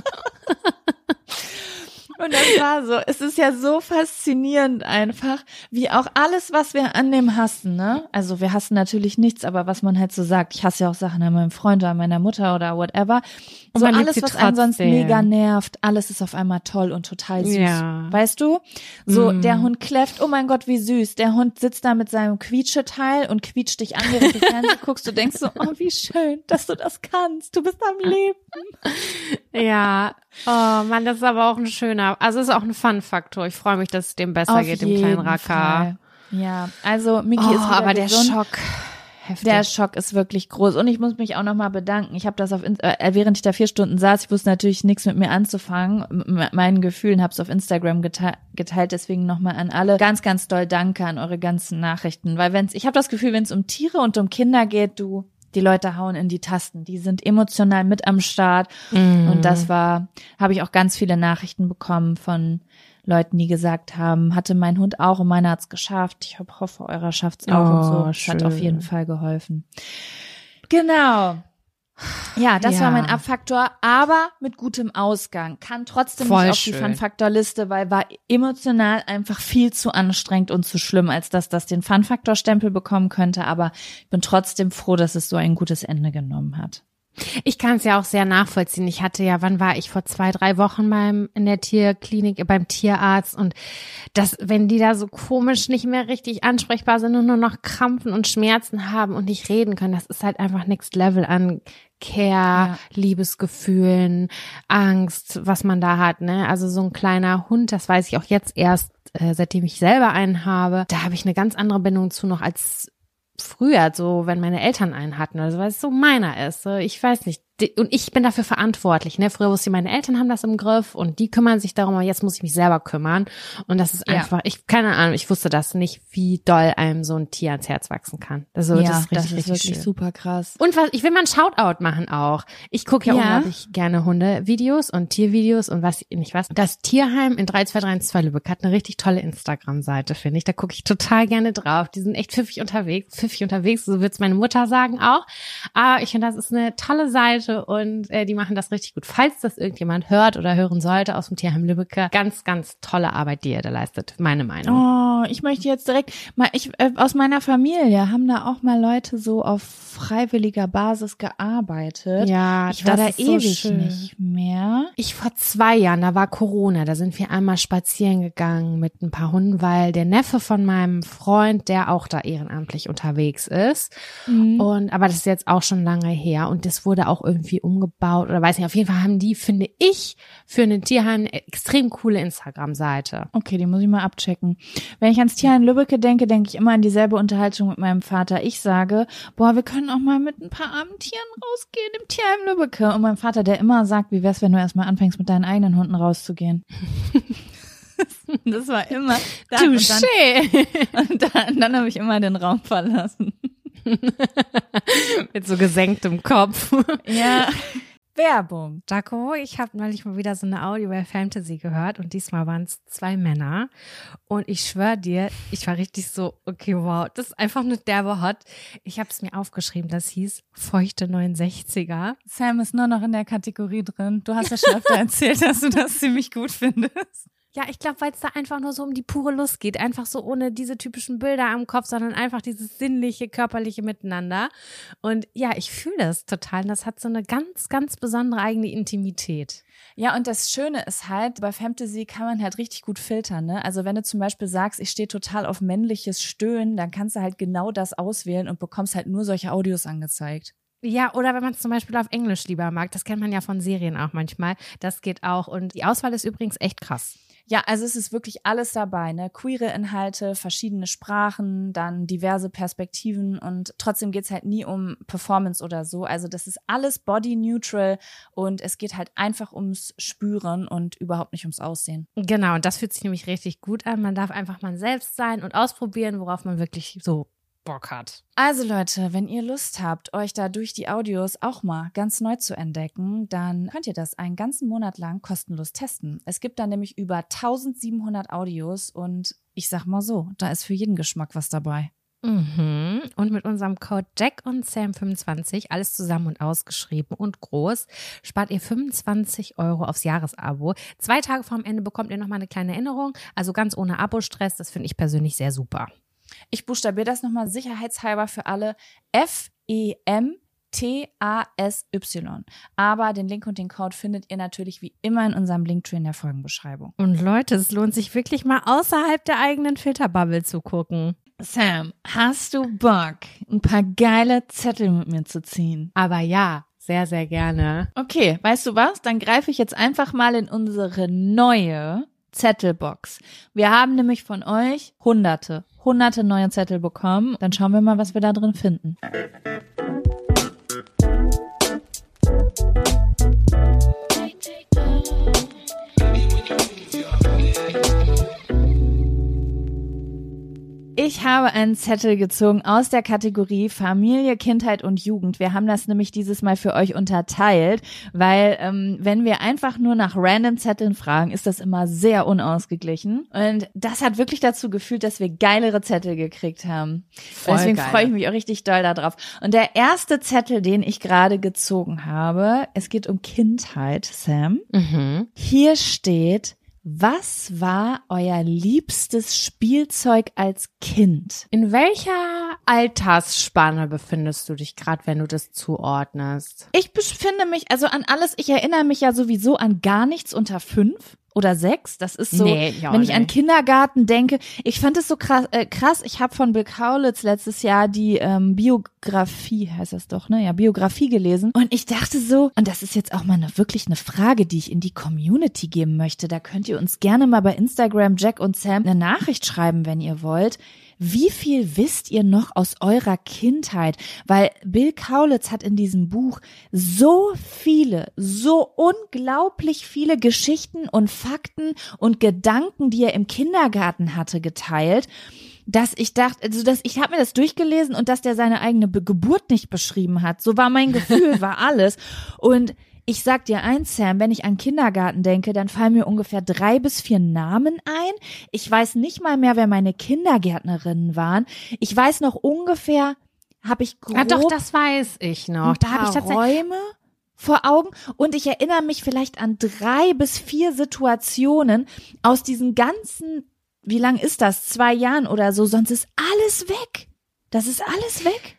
B: Und das war so, es ist ja so faszinierend einfach, wie auch alles, was wir an dem hassen, ne? Also wir hassen natürlich nichts, aber was man halt so sagt, ich hasse ja auch Sachen an meinem Freund oder an meiner Mutter oder whatever. So alles, was einen sonst mega nervt, alles ist auf einmal toll und total süß. Ja. Weißt du? So, der Hund kläfft, oh mein Gott, wie süß. Der Hund sitzt da mit seinem Quietscheteil und quietscht dich an, während du Fernsehen guckst. Du denkst so, oh, wie schön, dass du das kannst. Du bist am Leben.
A: Ja. Oh Mann, das ist aber auch ein schöner, also ist auch ein Fun-Faktor. Ich freue mich, dass es dem besser geht, dem kleinen Racker.
B: Fall. Ja, also Mickey ist wieder
A: aber
B: gesund.
A: Der Schock. Heftig.
B: Der Schock ist wirklich groß. Und ich muss mich auch nochmal bedanken. Ich habe das während ich da 4 Stunden saß, ich wusste natürlich nichts mit mir anzufangen, mit meinen Gefühlen, habe es auf Instagram geteilt. Deswegen nochmal an alle ganz, ganz doll danke an eure ganzen Nachrichten. Weil ich habe das Gefühl, wenn es um Tiere und um Kinder geht, die Leute hauen in die Tasten. Die sind emotional mit am Start. Und habe ich auch ganz viele Nachrichten bekommen von Leuten, die gesagt haben, hatte mein Hund auch und meiner hat's geschafft. Ich hoffe, eurer schafft's auch und so. Das hat auf jeden Fall geholfen. Genau. Ja, das war mein Abfaktor, aber mit gutem Ausgang. Kann trotzdem nicht auf die Fun-Faktor-Liste, weil war emotional einfach viel zu anstrengend und zu schlimm, als dass das den Fun-Faktor-Stempel bekommen könnte. Aber ich bin trotzdem froh, dass es so ein gutes Ende genommen hat.
A: Ich kann es ja auch sehr nachvollziehen. Ich hatte ja, wann war ich? Vor 2-3 Wochen in der Tierklinik, beim Tierarzt, und wenn die da so komisch nicht mehr richtig ansprechbar sind und nur noch Krampfen und Schmerzen haben und nicht reden können, das ist halt einfach Next Level an Care, Liebesgefühlen, Angst, was man da hat, ne? Also so ein kleiner Hund, das weiß ich auch jetzt erst, seitdem ich selber einen habe, da habe ich eine ganz andere Bindung zu noch als früher, so wenn meine Eltern einen hatten, also weil es so meiner ist. So, ich weiß nicht. Und ich bin dafür verantwortlich. Ne? Früher wusste ich, meine Eltern haben das im Griff und die kümmern sich darum, aber jetzt muss ich mich selber kümmern. Und das ist einfach, keine Ahnung, ich wusste das nicht, wie doll einem so ein Tier ans Herz wachsen kann. Also, das ist richtig
B: wirklich
A: schön.
B: super krass.
A: Und ich will mal ein Shoutout machen auch. Ich gucke ja unglaublich gerne Hundevideos und Tiervideos und was nicht was. Das Tierheim in 3232 Lübeck hat eine richtig tolle Instagram-Seite, finde ich. Da gucke ich total gerne drauf. Die sind echt pfiffig unterwegs, so wird's meine Mutter sagen auch. Aber ich finde, das ist eine tolle Seite und die machen das richtig gut. Falls das irgendjemand hört oder hören sollte aus dem Tierheim Lübeck, ganz, ganz tolle Arbeit, die ihr da leistet, meine Meinung.
B: Oh, ich möchte jetzt direkt mal, aus meiner Familie haben da auch mal Leute so auf freiwilliger Basis gearbeitet.
A: Ja,
B: ich war da
A: ist so
B: ewig
A: schön.
B: nicht mehr.
A: Ich vor 2 Jahren, da war Corona, da sind wir einmal spazieren gegangen mit ein paar Hunden, weil der Neffe von meinem Freund, der auch da ehrenamtlich unterwegs ist. Aber das ist jetzt auch schon lange her und das wurde auch irgendwie umgebaut oder weiß nicht. Auf jeden Fall haben die, finde ich, für ein Tierheim eine extrem coole Instagram-Seite.
B: Okay, die muss ich mal abchecken. Wenn ich ans Tierheim Lübbecke denke ich immer an dieselbe Unterhaltung mit meinem Vater. Ich sage, boah, wir können auch mal mit ein paar armen Tieren rausgehen im Tierheim Lübbecke. Und mein Vater, der immer sagt, wie wär's, wenn du erstmal anfängst, mit deinen eigenen Hunden rauszugehen. Das war immer.
A: Touché!
B: Und dann habe ich immer den Raum verlassen.
A: Mit so gesenktem Kopf.
B: Ja. Werbung.
A: Jaco, ich habe neulich mal wieder so eine Audio bei Fantasy gehört und diesmal waren es 2 Männer und ich schwöre dir, ich war richtig so, okay, wow, das ist einfach nur derbe hot. Ich habe es mir aufgeschrieben, das hieß feuchte 69er.
B: Sam ist nur noch in der Kategorie drin. Du hast ja schon öfter erzählt, dass du das ziemlich gut findest.
A: Ja, ich glaube, weil es da einfach nur so um die pure Lust geht. Einfach so ohne diese typischen Bilder am Kopf, sondern einfach dieses sinnliche, körperliche Miteinander. Und ja, ich fühle das total. Und das hat so eine ganz, ganz besondere eigene Intimität.
B: Ja, und das Schöne ist halt, bei Fantasy kann man halt richtig gut filtern, ne? Also wenn du zum Beispiel sagst, ich stehe total auf männliches Stöhnen, dann kannst du halt genau das auswählen und bekommst halt nur solche Audios angezeigt.
A: Ja, oder wenn man es zum Beispiel auf Englisch lieber mag, das kennt man ja von Serien auch manchmal, das geht auch und die Auswahl ist übrigens echt krass.
B: Ja, also es ist wirklich alles dabei, ne? Queere Inhalte, verschiedene Sprachen, dann diverse Perspektiven und trotzdem geht's halt nie um Performance oder so. Also das ist alles body neutral und es geht halt einfach ums Spüren und überhaupt nicht ums Aussehen.
A: Genau, und das fühlt sich nämlich richtig gut an. Man darf einfach man selbst sein und ausprobieren, worauf man wirklich so Bock hat.
B: Also Leute, wenn ihr Lust habt, euch da durch die Audios auch mal ganz neu zu entdecken, dann könnt ihr das einen ganzen Monat lang kostenlos testen. Es gibt da nämlich über 1700 Audios und ich sag mal so, da ist für jeden Geschmack was dabei.
A: Und mit unserem Code Jack und Sam 25, alles zusammen und ausgeschrieben und groß, spart ihr 25 € aufs Jahresabo. 2 Tage vorm Ende bekommt ihr nochmal eine kleine Erinnerung, also ganz ohne Abo-Stress, das finde ich persönlich sehr super.
B: Ich buchstabiere das nochmal sicherheitshalber für alle. FEMTASY. Aber den Link und den Code findet ihr natürlich wie immer in unserem Linktree in der Folgenbeschreibung.
A: Und Leute, es lohnt sich wirklich mal außerhalb der eigenen Filterbubble zu gucken.
B: Sam, hast du Bock, ein paar geile Zettel mit mir zu ziehen?
A: Aber ja, sehr, sehr gerne.
B: Okay, weißt du was? Dann greife ich jetzt einfach mal in unsere neue Zettelbox. Wir haben nämlich von euch hunderte neue Zettel bekommen. Dann schauen wir mal, was wir da drin finden. Ich habe einen Zettel gezogen aus der Kategorie Familie, Kindheit und Jugend. Wir haben das nämlich dieses Mal für euch unterteilt, weil wenn wir einfach nur nach random Zetteln fragen, ist das immer sehr unausgeglichen. Und das hat wirklich dazu geführt, dass wir geilere Zettel gekriegt haben. Deswegen freue ich mich auch richtig doll darauf. Und der erste Zettel, den ich gerade gezogen habe, es geht um Kindheit, Sam. Hier steht: Was war euer liebstes Spielzeug als Kind?
A: In welcher Altersspanne befindest du dich gerade, wenn du das zuordnest?
B: Ich befinde mich also an alles, ich erinnere mich ja sowieso an gar nichts unter 5 oder 6. Das ist so, wenn ich an Kindergarten denke. Ich fand es so krass. Ich habe von Bill Kaulitz letztes Jahr die Biografie, heißt das doch, ne? Ja, Biografie gelesen. Und ich dachte so, und das ist jetzt auch mal wirklich eine Frage, die ich in die Community geben möchte. Da könnt ihr uns gerne mal bei Instagram Jack und Sam eine Nachricht schreiben, wenn ihr wollt. Wie viel wisst ihr noch aus eurer Kindheit? Weil Bill Kaulitz hat in diesem Buch so unglaublich viele Geschichten und Fakten und Gedanken, die er im Kindergarten hatte, geteilt, dass ich dachte, also ich habe mir das durchgelesen und dass der seine eigene Geburt nicht beschrieben hat. So war mein Gefühl, war alles. Und ich sag dir eins, Sam, wenn ich an Kindergarten denke, dann fallen mir ungefähr 3 bis 4 Namen ein. Ich weiß nicht mal mehr, wer meine Kindergärtnerinnen waren. Ich weiß noch ungefähr, habe ich grob
A: doch, das weiß ich noch.
B: Da habe ich tatsächlich Räume vor Augen und ich erinnere mich vielleicht an 3 bis 4 Situationen aus diesen ganzen, wie lang ist das, 2 Jahren oder so, sonst ist alles weg. Das ist alles weg.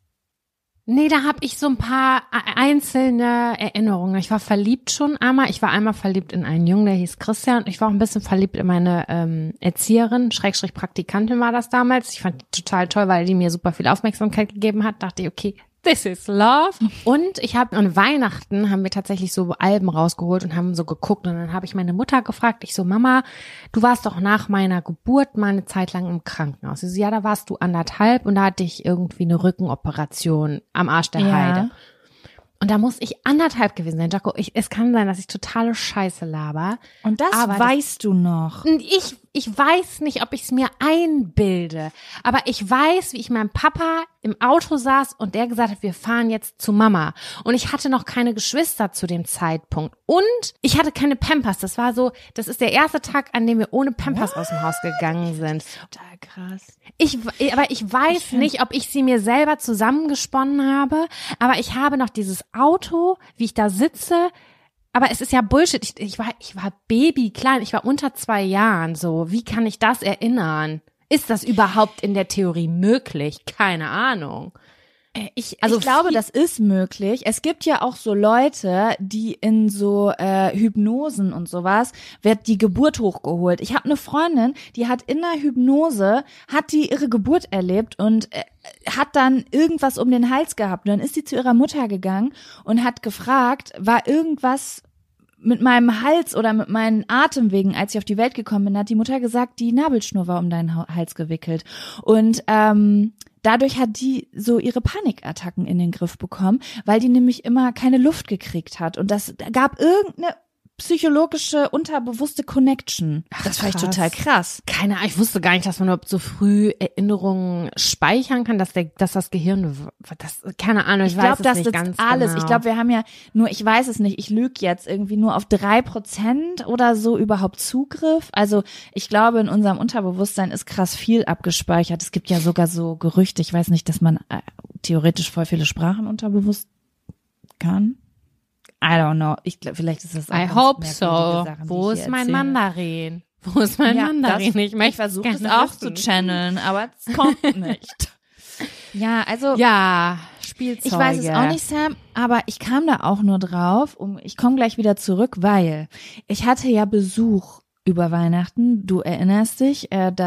A: Nee, da habe ich so ein paar einzelne Erinnerungen. Ich war verliebt schon einmal. Ich war einmal verliebt in einen Jungen, der hieß Christian. Ich war auch ein bisschen verliebt in meine Erzieherin, Schrägstrich Praktikantin war das damals. Ich fand die total toll, weil die mir super viel Aufmerksamkeit gegeben hat. Dachte ich, okay, this is love. Und ich habe an Weihnachten haben wir tatsächlich so Alben rausgeholt und haben so geguckt. Und dann habe ich meine Mutter gefragt, ich so, Mama, du warst doch nach meiner Geburt mal eine Zeit lang im Krankenhaus. Sie so, ja, da warst du 1,5 und da hatte ich irgendwie eine Rückenoperation am Arsch der Heide. Und da muss ich 1,5 gewesen sein, Jaco. Es kann sein, dass ich totale Scheiße laber.
B: Und das weißt du noch.
A: Ich weiß nicht, ob ich es mir einbilde, aber ich weiß, wie ich meinem Papa im Auto saß und der gesagt hat, wir fahren jetzt zu Mama. Und ich hatte noch keine Geschwister zu dem Zeitpunkt. Und ich hatte keine Pampers. Das ist der erste Tag, an dem wir ohne Pampers aus dem Haus gegangen sind.
B: Total krass.
A: Aber ich weiß nicht, ob ich sie mir selber zusammengesponnen habe, aber ich habe noch dieses Auto, wie ich da sitze. Aber es ist ja Bullshit. Ich war Baby, klein, ich war unter 2 Jahren, so. Wie kann ich das erinnern? Ist das überhaupt in der Theorie möglich? Keine Ahnung.
B: Ich glaube, das ist möglich. Es gibt ja auch so Leute, die in so Hypnosen und sowas, wird die Geburt hochgeholt. Ich habe eine Freundin, die hat in der Hypnose, hat die ihre Geburt erlebt und hat dann irgendwas um den Hals gehabt. Und dann ist sie zu ihrer Mutter gegangen und hat gefragt, war irgendwas mit meinem Hals oder mit meinen Atemwegen, als ich auf die Welt gekommen bin, hat die Mutter gesagt, die Nabelschnur war um deinen Hals gewickelt. Und dadurch hat die so ihre Panikattacken in den Griff bekommen, weil die nämlich immer keine Luft gekriegt hat. Und das gab irgendeine psychologische, unterbewusste Connection. Das fand ich total krass.
A: Keine Ahnung, ich wusste gar nicht, dass man überhaupt so früh Erinnerungen speichern kann, dass das Gehirn, keine Ahnung, ich weiß es nicht ganz
B: alles.
A: Genau.
B: Ich glaube, wir haben ja ich weiß es nicht, ich lüge jetzt irgendwie nur auf 3% oder so überhaupt Zugriff. Also ich glaube, in unserem Unterbewusstsein ist krass viel abgespeichert. Es gibt ja sogar so Gerüchte, ich weiß nicht, dass man theoretisch voll viele Sprachen unterbewusst kann. I don't know. Vielleicht ist das auch
A: I hope so.
B: Sachen,
A: Wo ist mein Mandarin? Wo ist mein Mandarin? Ich
B: versuche es auch zu channeln, aber es kommt nicht. Ja, also.
A: Ja, Spielzeuge.
B: Ich weiß es auch nicht, Sam, aber ich kam da auch nur drauf. Ich komme gleich wieder zurück, weil ich hatte ja Besuch über Weihnachten. Du erinnerst dich,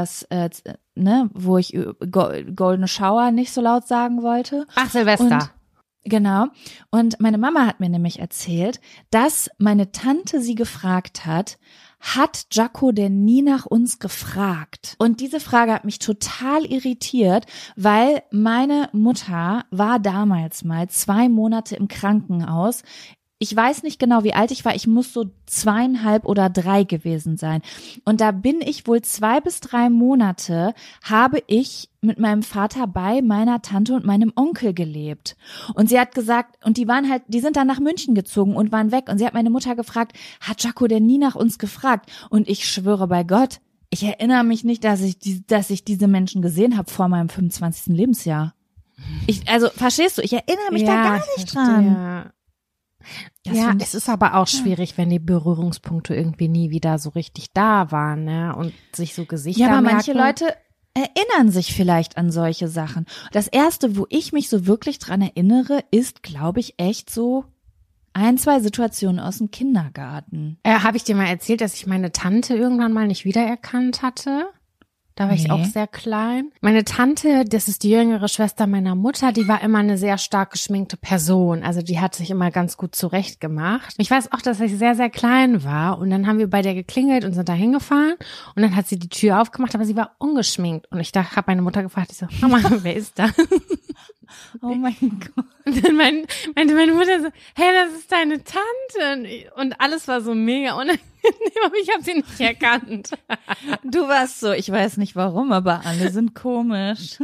B: wo ich Goldene Shower nicht so laut sagen wollte.
A: Ach, Silvester.
B: Genau. Und meine Mama hat mir nämlich erzählt, dass meine Tante sie gefragt hat Jaco denn nie nach uns gefragt? Und diese Frage hat mich total irritiert, weil meine Mutter war damals mal 2 Monate im Krankenhaus. Ich weiß nicht genau, wie alt ich war. Ich muss so 2,5 oder 3 gewesen sein. Und da bin ich wohl 2 bis 3 Monate, habe ich mit meinem Vater bei meiner Tante und meinem Onkel gelebt. Und sie hat gesagt, und die sind dann nach München gezogen und waren weg. Und sie hat meine Mutter gefragt, hat Jaco denn nie nach uns gefragt? Und ich schwöre bei Gott, ich erinnere mich nicht, dass ich diese Menschen gesehen habe vor meinem 25. Lebensjahr. Also, verstehst du? Ich erinnere mich da gar nicht dran.
A: Ja, es ist aber auch schwierig, wenn die Berührungspunkte irgendwie nie wieder so richtig da waren, ne? Und sich so Gesichter
B: Ja, aber
A: merken.
B: manche Leute erinnern sich vielleicht an solche Sachen. Das erste, wo ich mich so wirklich dran erinnere, ist, glaube ich, echt so 2 Situationen aus dem Kindergarten.
A: Habe ich dir mal erzählt, dass ich meine Tante irgendwann mal nicht wiedererkannt hatte? Da war ich auch sehr klein. Meine Tante, das ist die jüngere Schwester meiner Mutter, die war immer eine sehr stark geschminkte Person. Also die hat sich immer ganz gut zurechtgemacht. Ich weiß auch, dass ich sehr, sehr klein war. Und dann haben wir bei der geklingelt und sind da hingefahren. Und dann hat sie die Tür aufgemacht, aber sie war ungeschminkt. Und ich habe meine Mutter gefragt, ich so, Mama, wer ist da?
B: Oh mein Gott.
A: Und dann meinte meine Mutter so, hey, das ist deine Tante. Und alles war so mega unangenehm, aber ich habe sie nicht erkannt.
B: Du warst so, ich weiß nicht warum, aber alle sind komisch.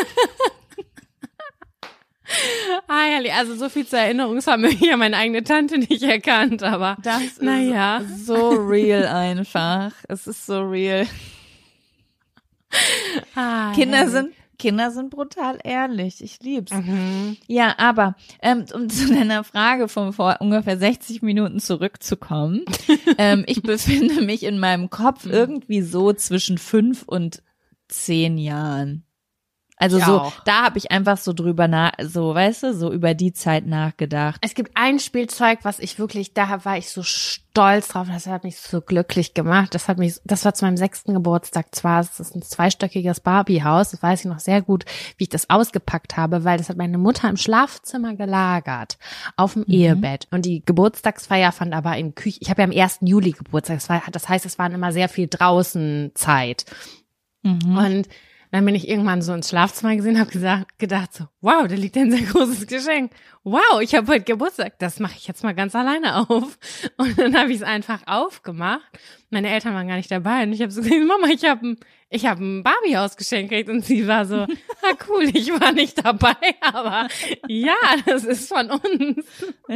A: Herrlich. Also so viel zur Erinnerungsvermögen. Ich habe meine eigene Tante nicht erkannt, aber
B: Das ist so real einfach. Es ist so real. Kinder sind brutal ehrlich. Ich lieb's.
A: Mhm.
B: Ja, aber um zu deiner Frage von vor ungefähr 60 Minuten zurückzukommen. Ich befinde mich in meinem Kopf irgendwie so zwischen 5 und 10 Jahren. Also
A: Ich
B: so,
A: auch.
B: da habe ich einfach so drüber so, weißt du, so über die Zeit nachgedacht.
A: Es gibt ein Spielzeug, was ich wirklich, da war ich so stolz drauf, das hat mich so glücklich gemacht. Das war zu meinem 6. Geburtstag zwar, es ist ein 2-stöckiges Barbiehaus, das weiß ich noch sehr gut, wie ich das ausgepackt habe, weil das hat meine Mutter im Schlafzimmer gelagert, auf dem Ehebett. Und die Geburtstagsfeier fand aber in Küche, ich habe ja am 1. Juli Geburtstag, das heißt, es waren immer sehr viel draußen Zeit. Und dann bin ich irgendwann so ins Schlafzimmer gesehen, habe gedacht so, wow, da liegt ein sehr großes Geschenk. Wow, ich habe heute Geburtstag. Das mache ich jetzt mal ganz alleine auf. Und dann habe ich es einfach aufgemacht. Meine Eltern waren gar nicht dabei. Und ich habe so gesagt, Mama, ich hab ein Barbie-Haus-Geschenk gekriegt. Und sie war so, cool, ich war nicht dabei. Aber ja, das ist von uns.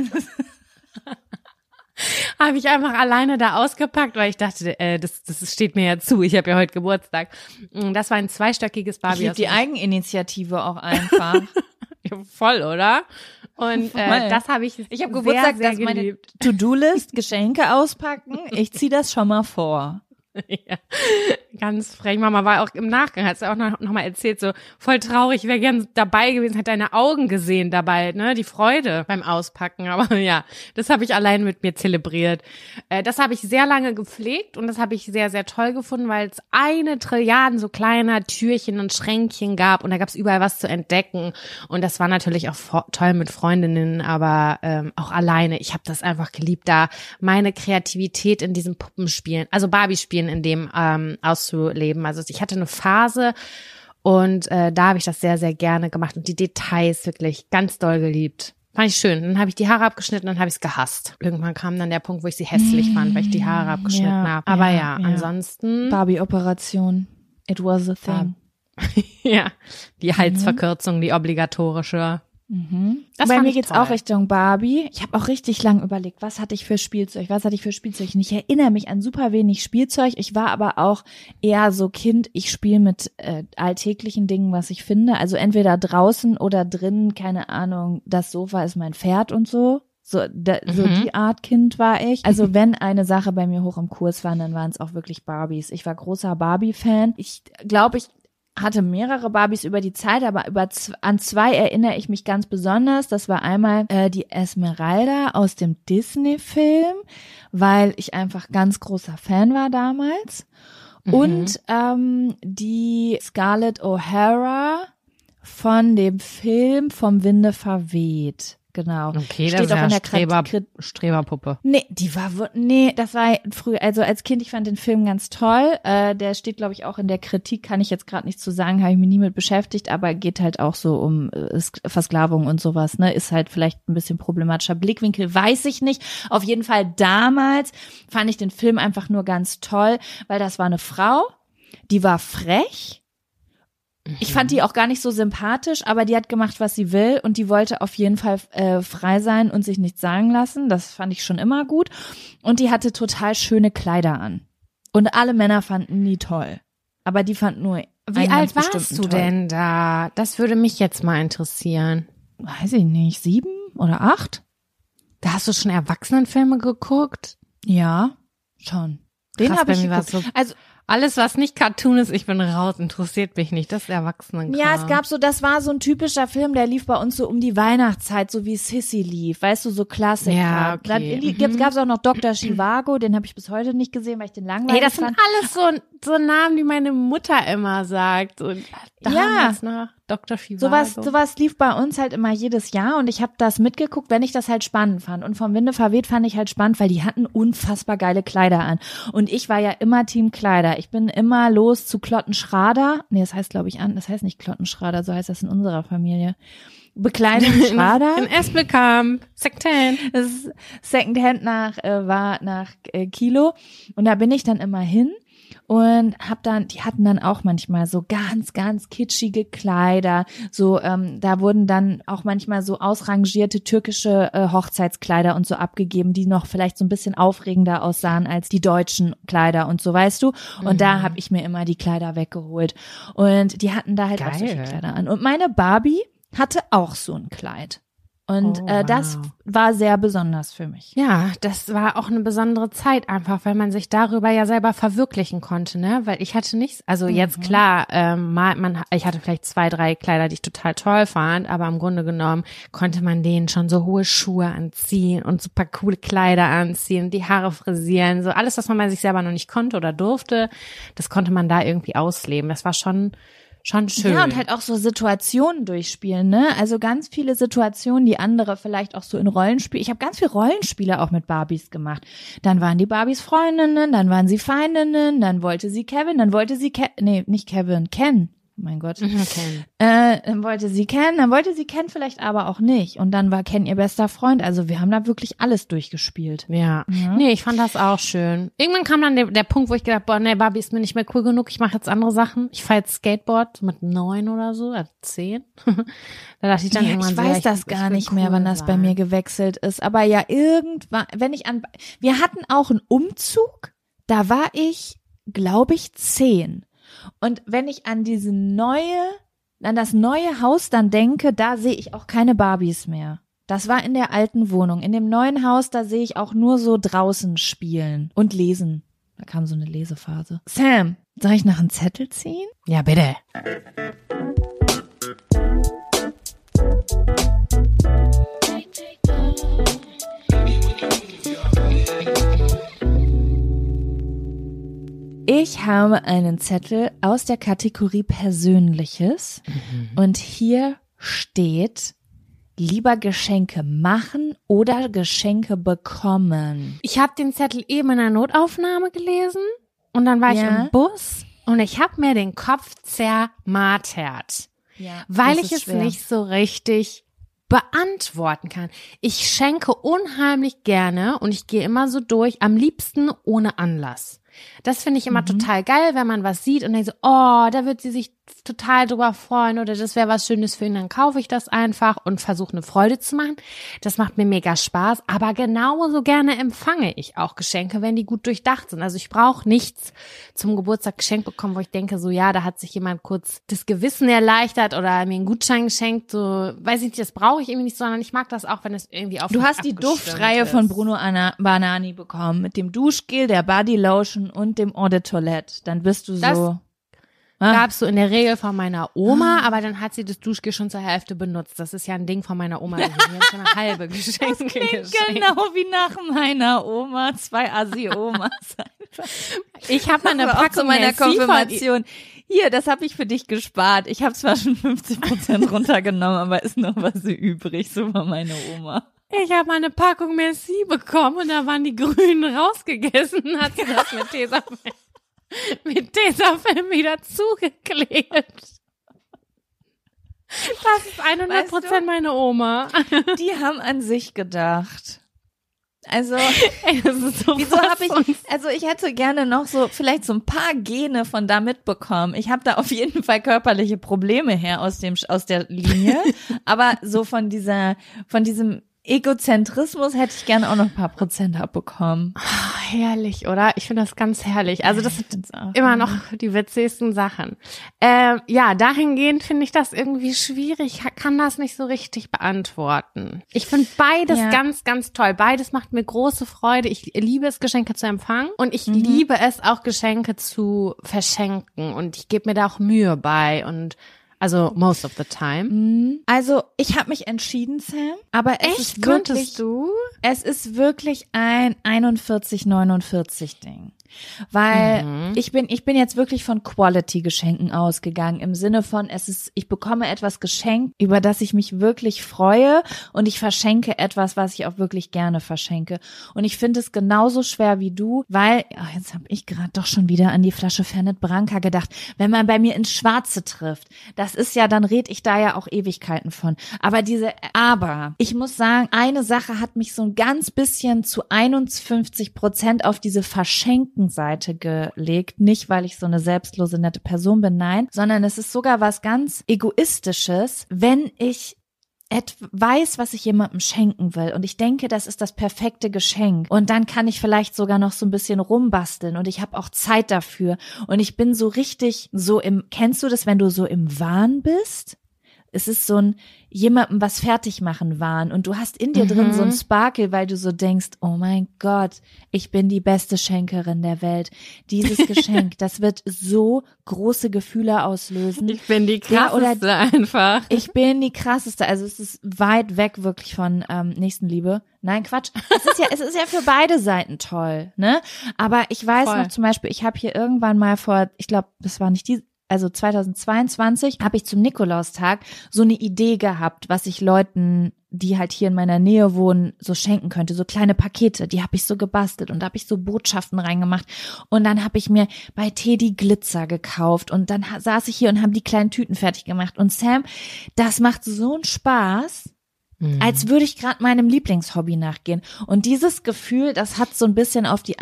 A: Habe ich einfach alleine da ausgepackt, weil ich dachte, das steht mir ja zu. Ich habe ja heute Geburtstag. Das war ein 2-stöckiges Barbie.
B: Ich liebe die Eigeninitiative auch einfach.
A: Voll, oder? Und das habe ich
B: habe Geburtstag,
A: sehr,
B: das
A: sehr
B: meine
A: geliebt.
B: To-Do-List, Geschenke auspacken. Ich ziehe das schon mal vor.
A: Ja, ganz frech. Mama war auch im Nachgang, hat sie auch noch mal erzählt, so voll traurig, wäre gern dabei gewesen, hat deine Augen gesehen dabei, ne, die Freude beim Auspacken. Aber ja, das habe ich allein mit mir zelebriert. Das habe ich sehr lange gepflegt und das habe ich sehr, sehr toll gefunden, weil es 1 Trilliarden so kleiner Türchen und Schränkchen gab und da gab es überall was zu entdecken. Und das war natürlich auch toll mit Freundinnen, aber auch alleine. Ich habe das einfach geliebt, da meine Kreativität in diesem Puppenspielen, also Barbie-Spielen in dem auszuleben. Also ich hatte eine Phase und da habe ich das sehr, sehr gerne gemacht und die Details wirklich ganz doll geliebt. Fand ich schön. Dann habe ich die Haare abgeschnitten, dann habe ich es gehasst. Irgendwann kam dann der Punkt, wo ich sie hässlich fand, weil ich die Haare abgeschnitten habe. Aber ja, ansonsten.
B: Barbie-Operation. It was a thing.
A: Ja, die Halsverkürzung, die obligatorische. Das
B: Bei
A: fand
B: mir
A: ich
B: geht's
A: toll.
B: auch Richtung Barbie. Ich habe auch richtig lang überlegt, was hatte ich für Spielzeug? Und ich erinnere mich an super wenig Spielzeug. Ich war aber auch eher so Kind, ich spiele mit alltäglichen Dingen, was ich finde. Also entweder draußen oder drinnen, keine Ahnung, das Sofa ist mein Pferd und so. So die Art Kind war ich. Also wenn eine Sache bei mir hoch im Kurs war, dann waren es auch wirklich Barbies. Ich war großer Barbie-Fan. Ich glaube, ich hatte mehrere Barbies über die Zeit, aber an 2 erinnere ich mich ganz besonders. Das war einmal die Esmeralda aus dem Disney-Film, weil ich einfach ganz großer Fan war damals. Und die Scarlett O'Hara von dem Film Vom Winde verweht. Genau.
A: Okay,
B: Steht
A: das ist
B: auch
A: ja
B: in der
A: Streberpuppe.
B: Das war früher, also als Kind, ich fand den Film ganz toll. Der steht, glaube ich, auch in der Kritik, kann ich jetzt gerade nicht zu sagen, habe ich mich nie mit beschäftigt, aber geht halt auch so um Versklavung und sowas, ne? Ist halt vielleicht ein bisschen problematischer Blickwinkel, weiß ich nicht. Auf jeden Fall damals fand ich den Film einfach nur ganz toll, weil das war eine Frau, die war frech. Ich fand die auch gar nicht so sympathisch, aber die hat gemacht, was sie will und die wollte auf jeden Fall frei sein und sich nichts sagen lassen. Das fand ich schon immer gut. Und die hatte total schöne Kleider an. Und alle Männer fanden die toll. Aber die fanden nur
A: Wie alt warst du denn da? Das würde mich jetzt mal interessieren.
B: Weiß ich nicht, 7 oder 8?
A: Da hast du schon Erwachsenenfilme geguckt?
B: Ja, schon. Den
A: Krass,
B: habe ich
A: bei mir
B: geguckt.
A: war's so,
B: Also
A: alles, was nicht Cartoon ist, ich bin raus, interessiert mich nicht. Das ist Erwachsenenkram.
B: ja, es gab so, das war so ein typischer Film, der lief bei uns so um die Weihnachtszeit, so wie Sissy lief, weißt du, so Klassiker.
A: Ja, okay.
B: Dann gab's auch noch Dr. Chivago, den habe ich bis heute nicht gesehen, weil ich den langweilig
A: Ey, das sind
B: fand.
A: alles so Namen, die meine Mutter immer sagt. Und damals nach Dr. Chivago.
B: Sowas lief bei uns halt immer jedes Jahr und ich habe das mitgeguckt, wenn ich das halt spannend fand. Und vom Winde verweht fand ich halt spannend, weil die hatten unfassbar geile Kleider an. Und ich war ja immer Team Kleider. Ich bin immer los zu Klottenschrader. Nee, das heißt, glaube ich, das heißt nicht Klottenschrader, so heißt das in unserer Familie. Bekleidung Schrader.
A: In Espelkamp, Secondhand.
B: Das ist Secondhand war nach Kilo. Und da bin ich dann immer hin. Und die hatten dann auch manchmal so ganz, ganz kitschige Kleider, so, da wurden dann auch manchmal so ausrangierte türkische Hochzeitskleider und so abgegeben, die noch vielleicht so ein bisschen aufregender aussahen als die deutschen Kleider und so, weißt du? Und da habe ich mir immer die Kleider weggeholt. Und die hatten da halt auch solche Kleider an. Und meine Barbie hatte auch so ein Kleid. Und das war sehr besonders für mich.
A: Ja, das war auch eine besondere Zeit einfach, weil man sich darüber ja selber verwirklichen konnte, ne? Weil ich hatte nichts, also jetzt klar, ich hatte vielleicht 2, 3 Kleider, die ich total toll fand, aber im Grunde genommen konnte man denen schon so hohe Schuhe anziehen und super coole Kleider anziehen, die Haare frisieren, so alles, was man bei sich selber noch nicht konnte oder durfte, das konnte man da irgendwie ausleben. Das war schon schön.
B: Ja, und halt auch so Situationen durchspielen, ne? Also ganz viele Situationen, die andere vielleicht auch so in Rollenspiel. Ich habe ganz viel Rollenspiele auch mit Barbies gemacht. Dann waren die Barbies Freundinnen, dann waren sie Feindinnen, dann wollte sie Kevin, dann wollte sie Ken. Oh mein Gott.
A: Ken.
B: Dann wollte sie Ken vielleicht aber auch nicht. Und dann war Ken ihr bester Freund. Also wir haben da wirklich alles durchgespielt.
A: Ja. Nee, ich fand das auch schön. Irgendwann kam dann der Punkt, wo ich gedacht, boah, nee, Barbie ist mir nicht mehr cool genug. Ich mache jetzt andere Sachen. Ich fahre jetzt Skateboard mit 9 oder so, 10. Da dachte ich dann irgendwann
B: ich weiß das gar nicht mehr, wann das bei mir gewechselt ist. Aber ja, irgendwann, wir hatten auch einen Umzug. Da war ich, glaube ich, 10. Und wenn ich an das neue Haus dann denke, da sehe ich auch keine Barbies mehr. Das war in der alten Wohnung. In dem neuen Haus, da sehe ich auch nur so draußen spielen und lesen. Da kam so eine Lesephase. Sam, soll ich noch einen Zettel ziehen?
A: Ja, bitte.
B: Ich habe einen Zettel aus der Kategorie Persönliches und hier steht, lieber Geschenke machen oder Geschenke bekommen.
A: Ich habe den Zettel eben in der Notaufnahme gelesen und dann war ich im Bus und ich habe mir den Kopf zermartert, weil ich es
B: schwer.
A: nicht so richtig beantworten kann. Ich schenke unheimlich gerne und ich gehe immer so durch, am liebsten ohne Anlass. Das finde ich immer total geil, wenn man was sieht und denkt so, oh, da wird sie sich total drüber freuen oder das wäre was Schönes für ihn, dann kaufe ich das einfach und versuche eine Freude zu machen. Das macht mir mega Spaß, aber genauso gerne empfange ich auch Geschenke, wenn die gut durchdacht sind. Also ich brauche nichts zum Geburtstag geschenkt bekommen, wo ich denke so, ja, da hat sich jemand kurz das Gewissen erleichtert oder mir einen Gutschein geschenkt, so, weiß ich nicht, das brauche ich irgendwie nicht, sondern ich mag das auch, wenn es irgendwie auf
B: Du hast die Duftreihe von Bruno Banani bekommen, mit dem Duschgel, der Bodylotion und dem Eau de Toilette. Dann bist du so...
A: Gab's so in der Regel von meiner Oma, aber dann hat sie das Duschgel schon zur Hälfte benutzt. Das ist ja ein Ding von meiner Oma. Die hat schon eine halbe Geschenke geschenkt.
B: Genau wie nach meiner Oma, 2 Assi-Omas.
A: Ich habe mal eine Packung
B: zu meiner Konfirmation. Hier, das habe ich für dich gespart. Ich habe zwar schon 50% runtergenommen, aber ist noch was übrig, so war meine Oma.
A: Ich habe mal eine Packung Merci bekommen und da waren die Grünen rausgegessen, hat sie das mit Tesafilm wieder zugeklebt. Das ist 100% weißt du, meine Oma.
B: Die haben an sich gedacht. Also,
A: das ist so
B: wieso habe ich hätte gerne noch so, vielleicht so ein paar Gene von da mitbekommen. Ich habe da auf jeden Fall körperliche Probleme her aus der Linie. Aber so von diesem Egozentrismus hätte ich gerne auch noch ein paar Prozent abbekommen.
A: herrlich, oder? Ich finde das ganz herrlich. Also das sind immer noch die witzigsten Sachen. Ja, dahingehend finde ich das irgendwie schwierig. Ich kann das nicht so richtig beantworten. Ich finde beides ganz, ganz toll. Beides macht mir große Freude. Ich liebe es, Geschenke zu empfangen und ich liebe es auch, Geschenke zu verschenken und ich gebe mir da auch Mühe bei und also most of the time.
B: Also ich habe mich entschieden, Sam, aber es ist wirklich ein 41-49 Ding. Weil ich bin jetzt wirklich von Quality-Geschenken ausgegangen, im Sinne von, ich bekomme etwas geschenkt, über das ich mich wirklich freue und ich verschenke etwas, was ich auch wirklich gerne verschenke. Und ich finde es genauso schwer wie du, weil, jetzt habe ich gerade doch schon wieder an die Flasche Fernet Branca gedacht, wenn man bei mir ins Schwarze trifft, das ist ja, dann red ich da ja auch Ewigkeiten von. Aber ich muss sagen, eine Sache hat mich so ein ganz bisschen zu 51% auf diese Verschenken-Seite gelegt. Nicht, weil ich so eine selbstlose, nette Person bin, nein, sondern es ist sogar was ganz Egoistisches, wenn ich weiß, was ich jemandem schenken will und ich denke, das ist das perfekte Geschenk und dann kann ich vielleicht sogar noch so ein bisschen rumbasteln und ich habe auch Zeit dafür und ich bin so richtig kennst du das, wenn du so im Wahn bist? Es ist so ein jemandem was fertig machen Wahn und du hast in dir drin so ein Sparkle, weil du so denkst, oh mein Gott, ich bin die beste Schenkerin der Welt. Dieses Geschenk, das wird so große Gefühle auslösen.
A: Ich bin die krasseste einfach.
B: Ich bin die krasseste. Also es ist weit weg wirklich von Nächstenliebe. Nein, Quatsch. Es ist ja für beide Seiten toll, ne? Aber ich weiß noch zum Beispiel, ich habe hier irgendwann mal ich glaube, das war nicht also 2022 habe ich zum Nikolaustag so eine Idee gehabt, was ich Leuten, die halt hier in meiner Nähe wohnen, so schenken könnte. So kleine Pakete, die habe ich so gebastelt und da habe ich so Botschaften reingemacht. Und dann habe ich mir bei Teddy Glitzer gekauft und dann saß ich hier und habe die kleinen Tüten fertig gemacht. Und Sam, das macht so einen Spaß, als würde ich gerade meinem Lieblingshobby nachgehen. Und dieses Gefühl, das hat so ein bisschen auf die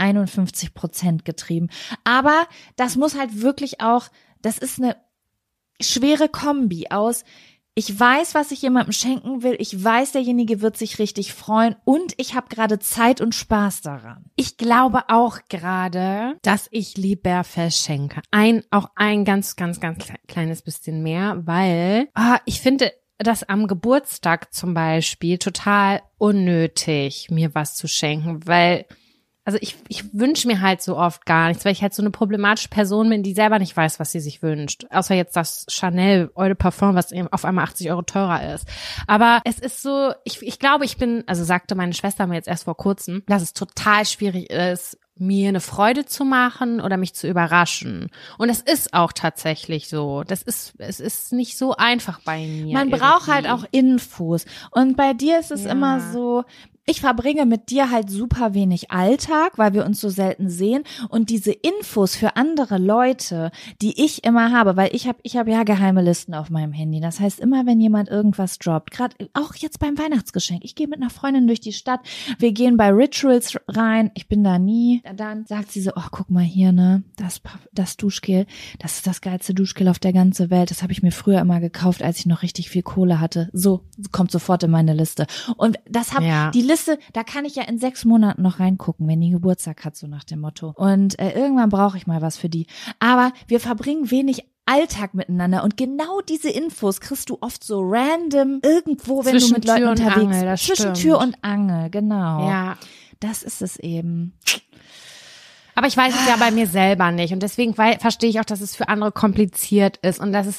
B: 51% getrieben. Aber das muss halt wirklich auch, das ist eine schwere Kombi aus, ich weiß, was ich jemandem schenken will, ich weiß, derjenige wird sich richtig freuen und ich habe gerade Zeit und Spaß daran.
A: Ich glaube auch gerade, dass ich lieber verschenke. Auch ein ganz, ganz, ganz kleines bisschen mehr, weil ich finde das am Geburtstag zum Beispiel total unnötig, mir was zu schenken, weil also ich wünsche mir halt so oft gar nichts, weil ich halt so eine problematische Person bin, die selber nicht weiß, was sie sich wünscht. Außer jetzt das Chanel Eau de Parfum, was eben auf einmal 80 € teurer ist. Aber es ist so, ich glaube, also sagte meine Schwester mir jetzt erst vor kurzem, dass es total schwierig ist, mir eine Freude zu machen oder mich zu überraschen. Und es ist auch tatsächlich so. Es ist nicht so einfach bei mir.
B: Man braucht halt auch Infos. Und bei dir ist es immer so, ich verbringe mit dir halt super wenig Alltag, weil wir uns so selten sehen und diese Infos für andere Leute, die ich immer habe, weil ich habe ja geheime Listen auf meinem Handy. Das heißt, immer wenn jemand irgendwas droppt, gerade auch jetzt beim Weihnachtsgeschenk, ich gehe mit einer Freundin durch die Stadt, wir gehen bei Rituals rein, ich bin da nie, dann sagt sie so, oh, guck mal hier, ne, das Duschgel, das ist das geilste Duschgel auf der ganzen Welt, das habe ich mir früher immer gekauft, als ich noch richtig viel Kohle hatte. So, kommt sofort in meine Liste. Und die Liste, da kann ich ja in 6 Monaten noch reingucken, wenn die Geburtstag hat, so nach dem Motto. Und irgendwann brauche ich mal was für die. Aber wir verbringen wenig Alltag miteinander und genau diese Infos kriegst du oft so random irgendwo, wenn du mit Leuten unterwegs bist. Zwischen Tür und Angel, genau.
A: Ja.
B: Das ist es eben.
A: Aber ich weiß es ja bei mir selber nicht und deswegen verstehe ich auch, dass es für andere kompliziert ist und dass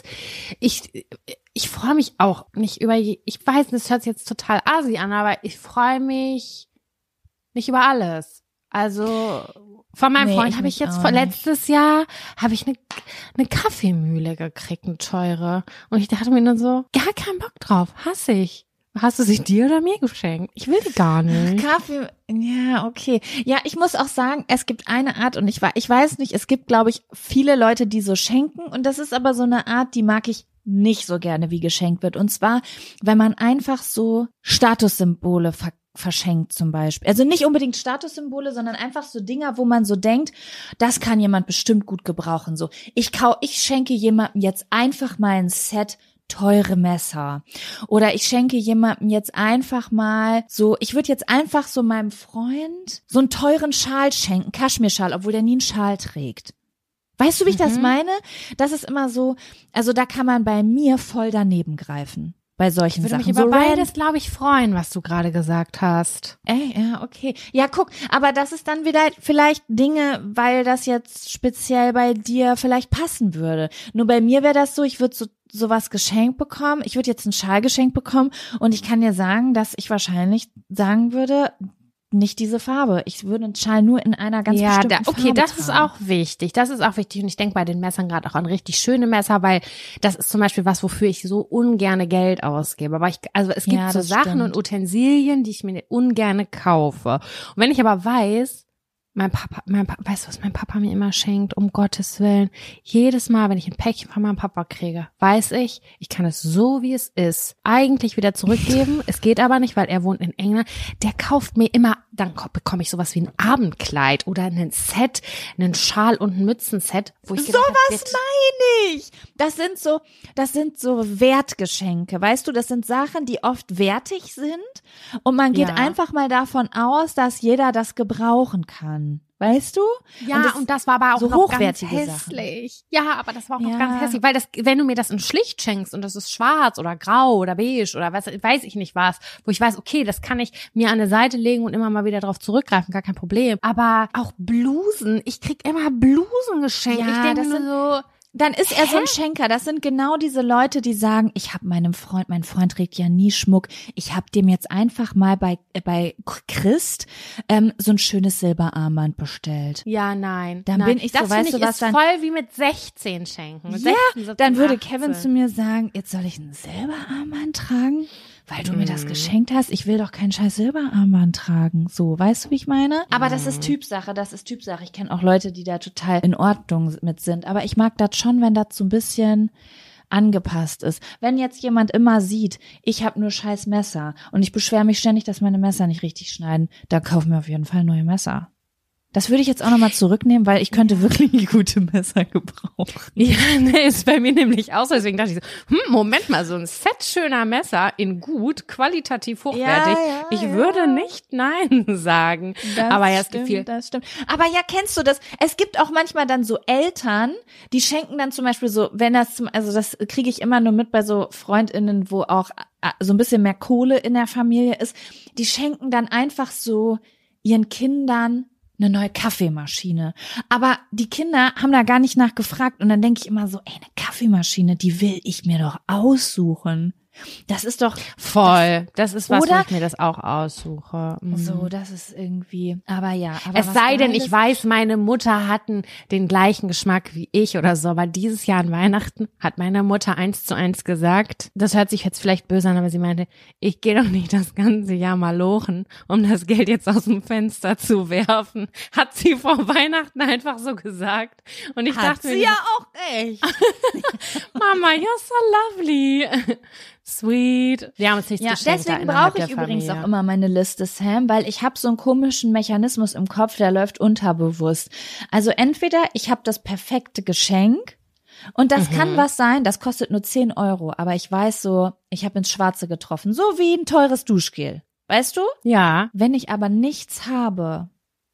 A: ich freue mich auch nicht ich weiß, das hört sich jetzt total assi an, aber ich freue mich nicht über alles. Also von meinem Freund habe ich jetzt letztes Jahr habe ich eine Kaffeemühle gekriegt, eine teure und ich dachte mir nur so, gar keinen Bock drauf, hasse ich. Hast du sie dir oder mir geschenkt? Ich will die gar nicht.
B: Kaffee, ja, okay. Ja, ich muss auch sagen, es gibt eine Art und ich weiß nicht, es gibt, glaube ich, viele Leute, die so schenken und das ist aber so eine Art, die mag ich nicht so gerne, wie geschenkt wird. Und zwar, wenn man einfach so Statussymbole verschenkt zum Beispiel. Also nicht unbedingt Statussymbole, sondern einfach so Dinger, wo man so denkt, das kann jemand bestimmt gut gebrauchen. So, ich schenke jemandem jetzt einfach mal ein Set teure Messer. Oder ich schenke jemandem jetzt einfach mal so, ich würde jetzt einfach so meinem Freund so einen teuren Schal schenken, Kaschmirschal, obwohl der nie einen Schal trägt. Weißt du, wie ich das meine? Das ist immer so, also da kann man bei mir voll daneben greifen. Bei solchen
A: Würde
B: Sachen.
A: mich über beides, glaube ich, freuen, was du gerade gesagt hast.
B: Ja, okay. Ja, guck, aber das ist dann wieder vielleicht Dinge, weil das jetzt speziell bei dir vielleicht passen würde. Nur bei mir wäre das so, ich würde sowas geschenkt bekommen. Ich würde jetzt einen Schal geschenkt bekommen und ich kann dir sagen, dass ich wahrscheinlich sagen würde, nicht diese Farbe. Ich würde einen Schal nur in einer ganz bestimmten Farbe
A: okay, das
B: tragen.
A: ist auch wichtig. Das ist auch wichtig. Und ich denke bei den Messern gerade auch an richtig schöne Messer, weil das ist zum Beispiel was, wofür ich so ungerne Geld ausgebe. Aber es gibt so Sachen und Utensilien, die ich mir ungerne kaufe. Und wenn ich aber weiß, mein Papa, weißt du, was mein Papa mir immer schenkt, um Gottes Willen? Jedes Mal, wenn ich ein Päckchen von meinem Papa kriege, weiß ich kann es so, wie es ist, eigentlich wieder zurückgeben. Es geht aber nicht, weil er wohnt in England. Der kauft mir immer, dann bekomme ich sowas wie ein Abendkleid oder ein Set, einen Schal und ein Mützenset, wo ich
B: sowas meine ich. Das sind so Wertgeschenke, weißt du, das sind Sachen, die oft wertig sind und man geht einfach mal davon aus, dass jeder das gebrauchen kann. Weißt du?
A: Ja, und das war aber auch
B: so
A: noch ganz
B: hochwertige
A: hässlich. Ja, aber das war auch noch ganz hässlich, weil wenn du mir das in schlicht schenkst und das ist schwarz oder grau oder beige oder weiß ich nicht was, wo ich weiß, okay, das kann ich mir an der Seite legen und immer mal wieder drauf zurückgreifen, gar kein Problem. Aber auch Blusen, ich krieg immer Blusen geschenkt.
B: Ja,
A: ich denke nur so,
B: dann ist er so ein Schenker. Das sind genau diese Leute, die sagen, ich habe mein Freund trägt ja nie Schmuck. Ich habe dem jetzt einfach mal bei Christ so ein schönes Silberarmband bestellt.
A: Ja, nein.
B: Dann bin ich so,
A: das
B: weißt du, was
A: ist
B: dann
A: voll wie mit 16 schenken. Mit
B: ja,
A: 16, 17,
B: dann würde
A: 18.
B: Kevin zu mir sagen, jetzt soll ich ein Silberarmband tragen? Weil du mir das geschenkt hast, ich will doch kein scheiß Silberarmband tragen. So, weißt du, wie ich meine? Aber das ist Typsache. Ich kenne auch Leute, die da total in Ordnung mit sind. Aber ich mag das schon, wenn das so ein bisschen angepasst ist. Wenn jetzt jemand immer sieht, ich habe nur scheiß Messer und ich beschwere mich ständig, dass meine Messer nicht richtig schneiden, dann kaufen wir auf jeden Fall neue Messer. Das würde ich jetzt auch nochmal zurücknehmen, weil ich könnte wirklich gute Messer gebrauchen.
A: Ja, ne, ist bei mir nämlich auch so. Deswegen dachte ich so, Moment mal, so ein Set schöner Messer in gut, qualitativ hochwertig.
B: Ja,
A: ich würde nicht Nein sagen. Aber ja, es gibt viel.
B: Das stimmt. Aber ja, kennst du das? Es gibt auch manchmal dann so Eltern, die schenken dann zum Beispiel so, also das kriege ich immer nur mit bei so FreundInnen, wo auch so ein bisschen mehr Kohle in der Familie ist. Die schenken dann einfach so ihren Kindern eine neue Kaffeemaschine. Aber die Kinder haben da gar nicht nachgefragt und dann denke ich immer so, eine Kaffeemaschine, die will ich mir doch aussuchen. Das ist doch
A: voll. Das ist was,
B: oder?
A: wo ich mir das auch aussuche.
B: So, das ist irgendwie, aber ja. Aber
A: es sei denn, ich weiß, meine Mutter hatten den gleichen Geschmack wie ich oder so, aber dieses Jahr an Weihnachten hat meine Mutter 1:1 gesagt, das hört sich jetzt vielleicht böse an, aber sie meinte, ich gehe doch nicht das ganze Jahr mal lochen, um das Geld jetzt aus dem Fenster zu werfen. Hat sie vor Weihnachten einfach so gesagt. Und ich dachte mir,
B: ja auch echt.
A: Mama, you're so lovely. Sweet. Wir haben uns nichts geschenkt.
B: Deswegen brauche ich übrigens auch immer meine Liste, Sam, weil ich habe so einen komischen Mechanismus im Kopf, der läuft unterbewusst. Also entweder ich habe das perfekte Geschenk und das kann was sein, das kostet nur 10 €, aber ich weiß so, ich habe ins Schwarze getroffen, so wie ein teures Duschgel. Weißt du?
A: Ja.
B: Wenn ich aber nichts habe,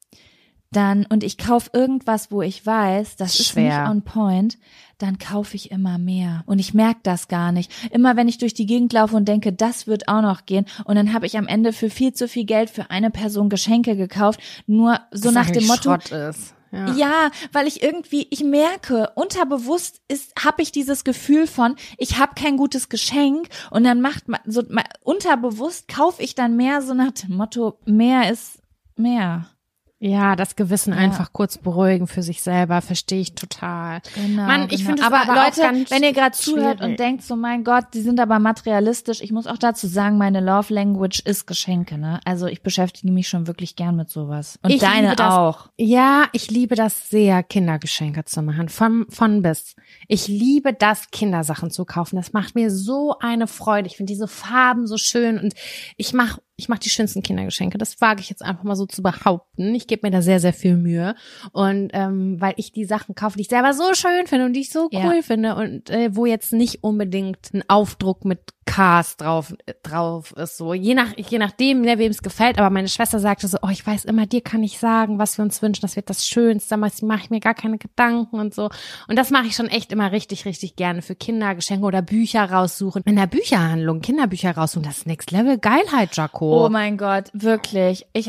B: dann, und ich kaufe irgendwas, wo ich weiß, das ist nicht on point, dann kaufe ich immer mehr. Und ich merke das gar nicht. Immer wenn ich durch die Gegend laufe und denke, das wird auch noch gehen, und dann habe ich am Ende für viel zu viel Geld für eine Person Geschenke gekauft, nur so nach dem Motto.
A: Schrott ist.
B: Ja, weil ich merke, unterbewusst habe ich dieses Gefühl von, ich habe kein gutes Geschenk, und dann unterbewusst kaufe ich dann mehr, so nach dem Motto, mehr ist mehr.
A: Ja, das Gewissen einfach kurz beruhigen für sich selber, verstehe ich total.
B: Genau,
A: Mann, ich finde es
B: aber Leute,
A: auch
B: wenn ihr gerade zuhört
A: schwierig
B: und denkt so, mein Gott, die sind aber materialistisch, ich muss auch dazu sagen, meine Love Language ist Geschenke, ne? Also ich beschäftige mich schon wirklich gern mit sowas. Und deine auch.
A: Ja, ich liebe das sehr, Kindergeschenke zu machen, von bis. Ich liebe das, Kindersachen zu kaufen. Das macht mir so eine Freude. Ich finde diese Farben so schön und ich mache Ich mache die schönsten Kindergeschenke. Das wage ich jetzt einfach mal so zu behaupten. Ich gebe mir da sehr, sehr viel Mühe. Und weil ich die Sachen kaufe, die ich selber so schön finde und die ich so cool finde und wo jetzt nicht unbedingt ein Aufdruck mit Cars drauf ist. So je nachdem, ne, wem es gefällt. Aber meine Schwester sagte so, ich weiß immer, dir kann ich sagen, was wir uns wünschen. Das wird das Schönste. Damals mache ich mir gar keine Gedanken und so. Und das mache ich schon echt immer richtig, richtig gerne für Kindergeschenke oder Bücher raussuchen. In der Bücherhandlung, Kinderbücher raussuchen, das ist Next Level Geilheit, Jaco.
B: Oh mein Gott, wirklich. Ich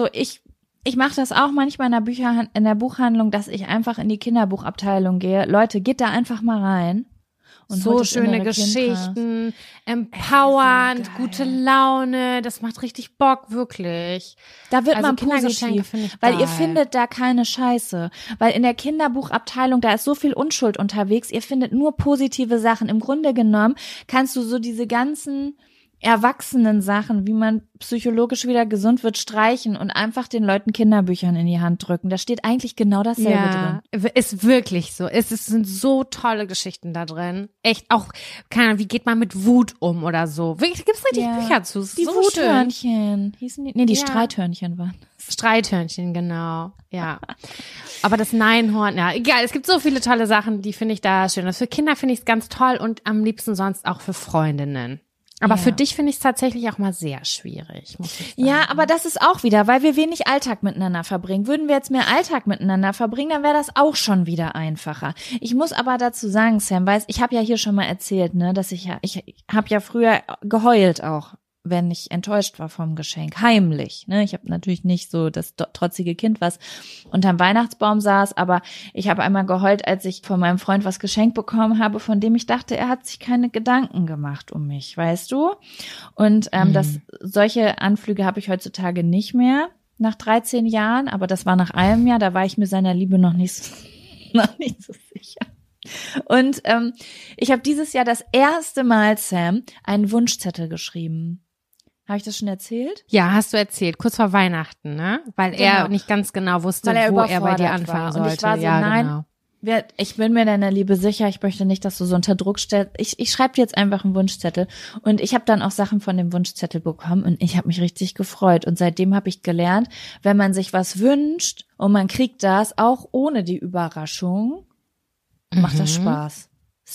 B: mache das auch manchmal in der Buchhandlung, dass ich einfach in die Kinderbuchabteilung gehe. Leute, geht da einfach mal rein. Und
A: so schöne Geschichten, empowernd, gute Laune, das macht richtig Bock, wirklich.
B: Da wird man positiv, weil ihr findet da keine Scheiße. Weil in der Kinderbuchabteilung, da ist so viel Unschuld unterwegs, ihr findet nur positive Sachen. Im Grunde genommen kannst du so diese ganzen erwachsenen Sachen, wie man psychologisch wieder gesund wird, streichen und einfach den Leuten Kinderbüchern in die Hand drücken. Da steht eigentlich genau dasselbe drin.
A: Ist wirklich so. Es sind so tolle Geschichten da drin. Echt auch, keine Ahnung, wie geht man mit Wut um oder so. Wirklich, gibt's richtig Bücher zu.
B: Die so Wuthörnchen hießen die? Nee, die Streithörnchen waren.
A: Streithörnchen, genau. Ja. Aber das Neinhorn, ja, egal. Es gibt so viele tolle Sachen, die finde ich da schön. Also für Kinder finde ich es ganz toll und am liebsten sonst auch für Freundinnen. Aber für dich finde ich es tatsächlich auch mal sehr schwierig, muss ich sagen.
B: Ja, aber das ist auch wieder, weil wir wenig Alltag miteinander verbringen. Würden wir jetzt mehr Alltag miteinander verbringen, dann wäre das auch schon wieder einfacher. Ich muss aber dazu sagen, Sam, ich habe ja hier schon mal erzählt, ne, dass ich habe ja früher geheult auch, wenn ich enttäuscht war vom Geschenk, heimlich, ne? Ich habe natürlich nicht so das trotzige Kind, was unterm Weihnachtsbaum saß, aber ich habe einmal geheult, als ich von meinem Freund was geschenkt bekommen habe, von dem ich dachte, er hat sich keine Gedanken gemacht um mich, weißt du? Und solche Anflüge habe ich heutzutage nicht mehr, nach 13 Jahren, aber das war nach einem Jahr, da war ich mir seiner Liebe noch nicht so sicher. Und ich habe dieses Jahr das erste Mal, Sam, einen Wunschzettel geschrieben. Habe ich das schon erzählt?
A: Ja, hast du erzählt, kurz vor Weihnachten, ne? Weil er nicht ganz genau wusste, wo er bei dir anfangen sollte.
B: Und ich war so, nein, ich bin mir deiner Liebe sicher, ich möchte nicht, dass du so unter Druck stellst. Ich schreibe dir jetzt einfach einen Wunschzettel. Und ich habe dann auch Sachen von dem Wunschzettel bekommen und ich habe mich richtig gefreut. Und seitdem habe ich gelernt, wenn man sich was wünscht und man kriegt das auch ohne die Überraschung, macht das Spaß.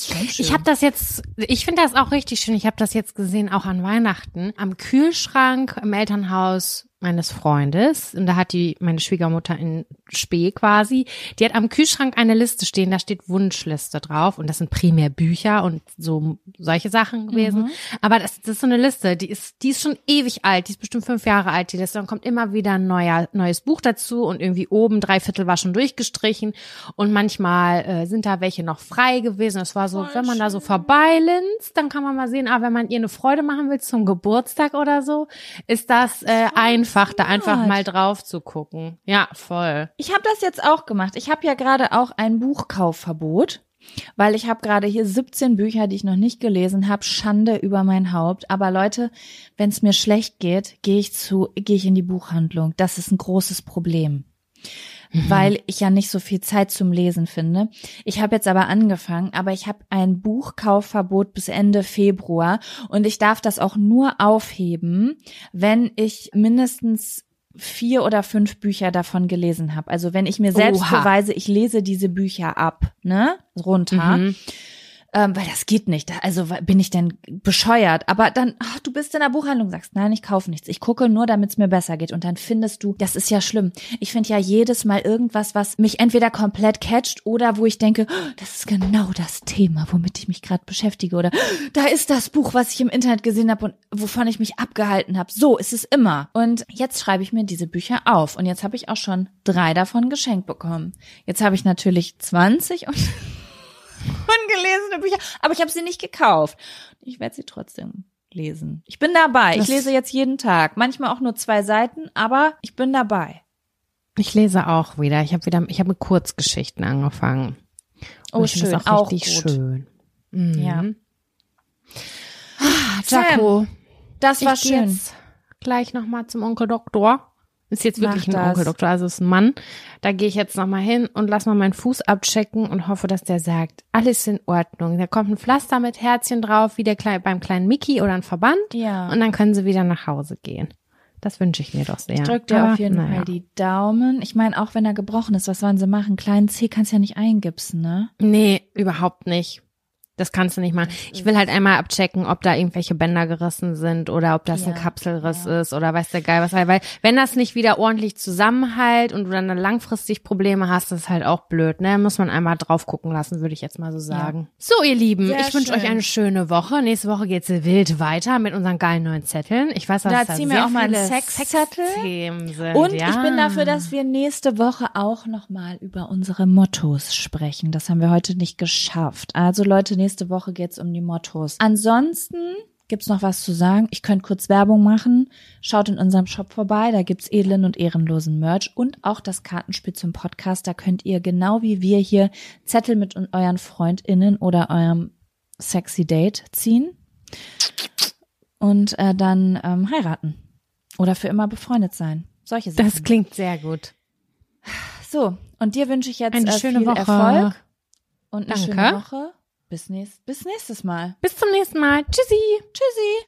A: Ich finde das auch richtig schön. Ich habe das jetzt gesehen, auch an Weihnachten, am Kühlschrank im Elternhaus meines Freundes. Und da hat meine Schwiegermutter in Spee quasi, die hat am Kühlschrank eine Liste stehen, da steht Wunschliste drauf. Und das sind primär Bücher und so solche Sachen gewesen. Aber das ist so eine Liste, die ist schon ewig alt, die ist bestimmt 5 Jahre alt, die Liste. Dann kommt immer wieder ein neues Buch dazu und irgendwie oben 3/4 war schon durchgestrichen. Und manchmal sind da welche noch frei gewesen. Das war so, wenn man da so vorbeilinst, dann kann man mal sehen, wenn man ihr eine Freude machen will zum Geburtstag oder so, ist das einfach, da einfach mal drauf zu gucken. Ja, voll.
B: Ich habe das jetzt auch gemacht. Ich habe ja gerade auch ein Buchkaufverbot, weil ich habe gerade hier 17 Bücher, die ich noch nicht gelesen habe. Schande über mein Haupt. Aber Leute, wenn es mir schlecht geht, gehe ich in die Buchhandlung. Das ist ein großes Problem. Weil ich ja nicht so viel Zeit zum Lesen finde. Ich habe jetzt aber angefangen, aber ich habe ein Buchkaufverbot bis Ende Februar und ich darf das auch nur aufheben, wenn ich mindestens 4 oder 5 Bücher davon gelesen habe. Also wenn ich mir selbst beweise, ich lese diese Bücher ab, ne, runter. Weil das geht nicht. Also bin ich denn bescheuert? Aber dann, du bist in der Buchhandlung, sagst, nein, ich kaufe nichts. Ich gucke nur, damit es mir besser geht. Und dann findest du, das ist ja schlimm. Ich finde ja jedes Mal irgendwas, was mich entweder komplett catcht oder wo ich denke, das ist genau das Thema, womit ich mich gerade beschäftige. Oder da ist das Buch, was ich im Internet gesehen habe und wovon ich mich abgehalten habe. So ist es immer. Und jetzt schreibe ich mir diese Bücher auf. Und jetzt habe ich auch schon 3 davon geschenkt bekommen. Jetzt habe ich natürlich 20 und ungelesene Bücher, aber ich habe sie nicht gekauft. Ich werde sie trotzdem lesen. Ich bin dabei. Ich lese jetzt jeden Tag. Manchmal auch nur 2 Seiten, aber ich bin dabei.
A: Ich lese auch wieder. Ich habe mit Kurzgeschichten angefangen. Und ich finde das auch richtig schön.
B: Ja.
A: Jaco,
B: das war schön.
A: Jetzt gleich nochmal zum Onkel Doktor. Ist jetzt wirklich ein Onkeldoktor, also ist ein Mann. Da gehe ich jetzt nochmal hin und lass mal meinen Fuß abchecken und hoffe, dass der sagt, alles in Ordnung. Da kommt ein Pflaster mit Herzchen drauf, wie beim kleinen Mickey oder ein Verband.
B: Ja.
A: Und dann können sie wieder nach Hause gehen. Das wünsche ich mir doch sehr.
B: Ich drück dir
A: Aber,
B: auf jeden Fall die Daumen. Ich meine, auch wenn er gebrochen ist, was wollen sie machen? Kleinen Zeh kannst du ja nicht eingipsen, ne?
A: Nee, überhaupt nicht. Das kannst du nicht machen. Ich will halt einmal abchecken, ob da irgendwelche Bänder gerissen sind oder ob das ein Kapselriss ist oder weiß der Geil was. Weil wenn das nicht wieder ordentlich zusammenhält und du dann langfristig Probleme hast, das ist halt auch blöd, ne? Muss man einmal drauf gucken lassen, würde ich jetzt mal so sagen. Ja. So, ihr Lieben,
B: Sehr
A: ich wünsche euch eine schöne Woche. Nächste Woche geht's wild weiter mit unseren geilen neuen Zetteln. Ich weiß, dass
B: da ziehen wir auch mal einen Sexzettel.
A: Sind.
B: Und
A: ja.
B: ich bin dafür, dass wir nächste Woche auch nochmal über unsere Mottos sprechen. Das haben wir heute nicht geschafft. Also Leute, nächste Woche geht's um die Mottos. Ansonsten gibt's noch was zu sagen. Ich könnte kurz Werbung machen. Schaut in unserem Shop vorbei. Da gibt's edlen und ehrenlosen Merch und auch das Kartenspiel zum Podcast. Da könnt ihr genau wie wir hier Zettel mit euren FreundInnen oder eurem sexy Date ziehen und dann heiraten oder für immer befreundet sein. Solche Sachen.
A: Das klingt sehr gut.
B: So, und dir wünsche ich jetzt
A: eine schöne
B: viel
A: Woche.
B: Erfolg und eine
A: Danke.
B: schöne Woche. Bis nächstes Mal.
A: Bis zum nächsten Mal. Tschüssi.
B: Tschüssi.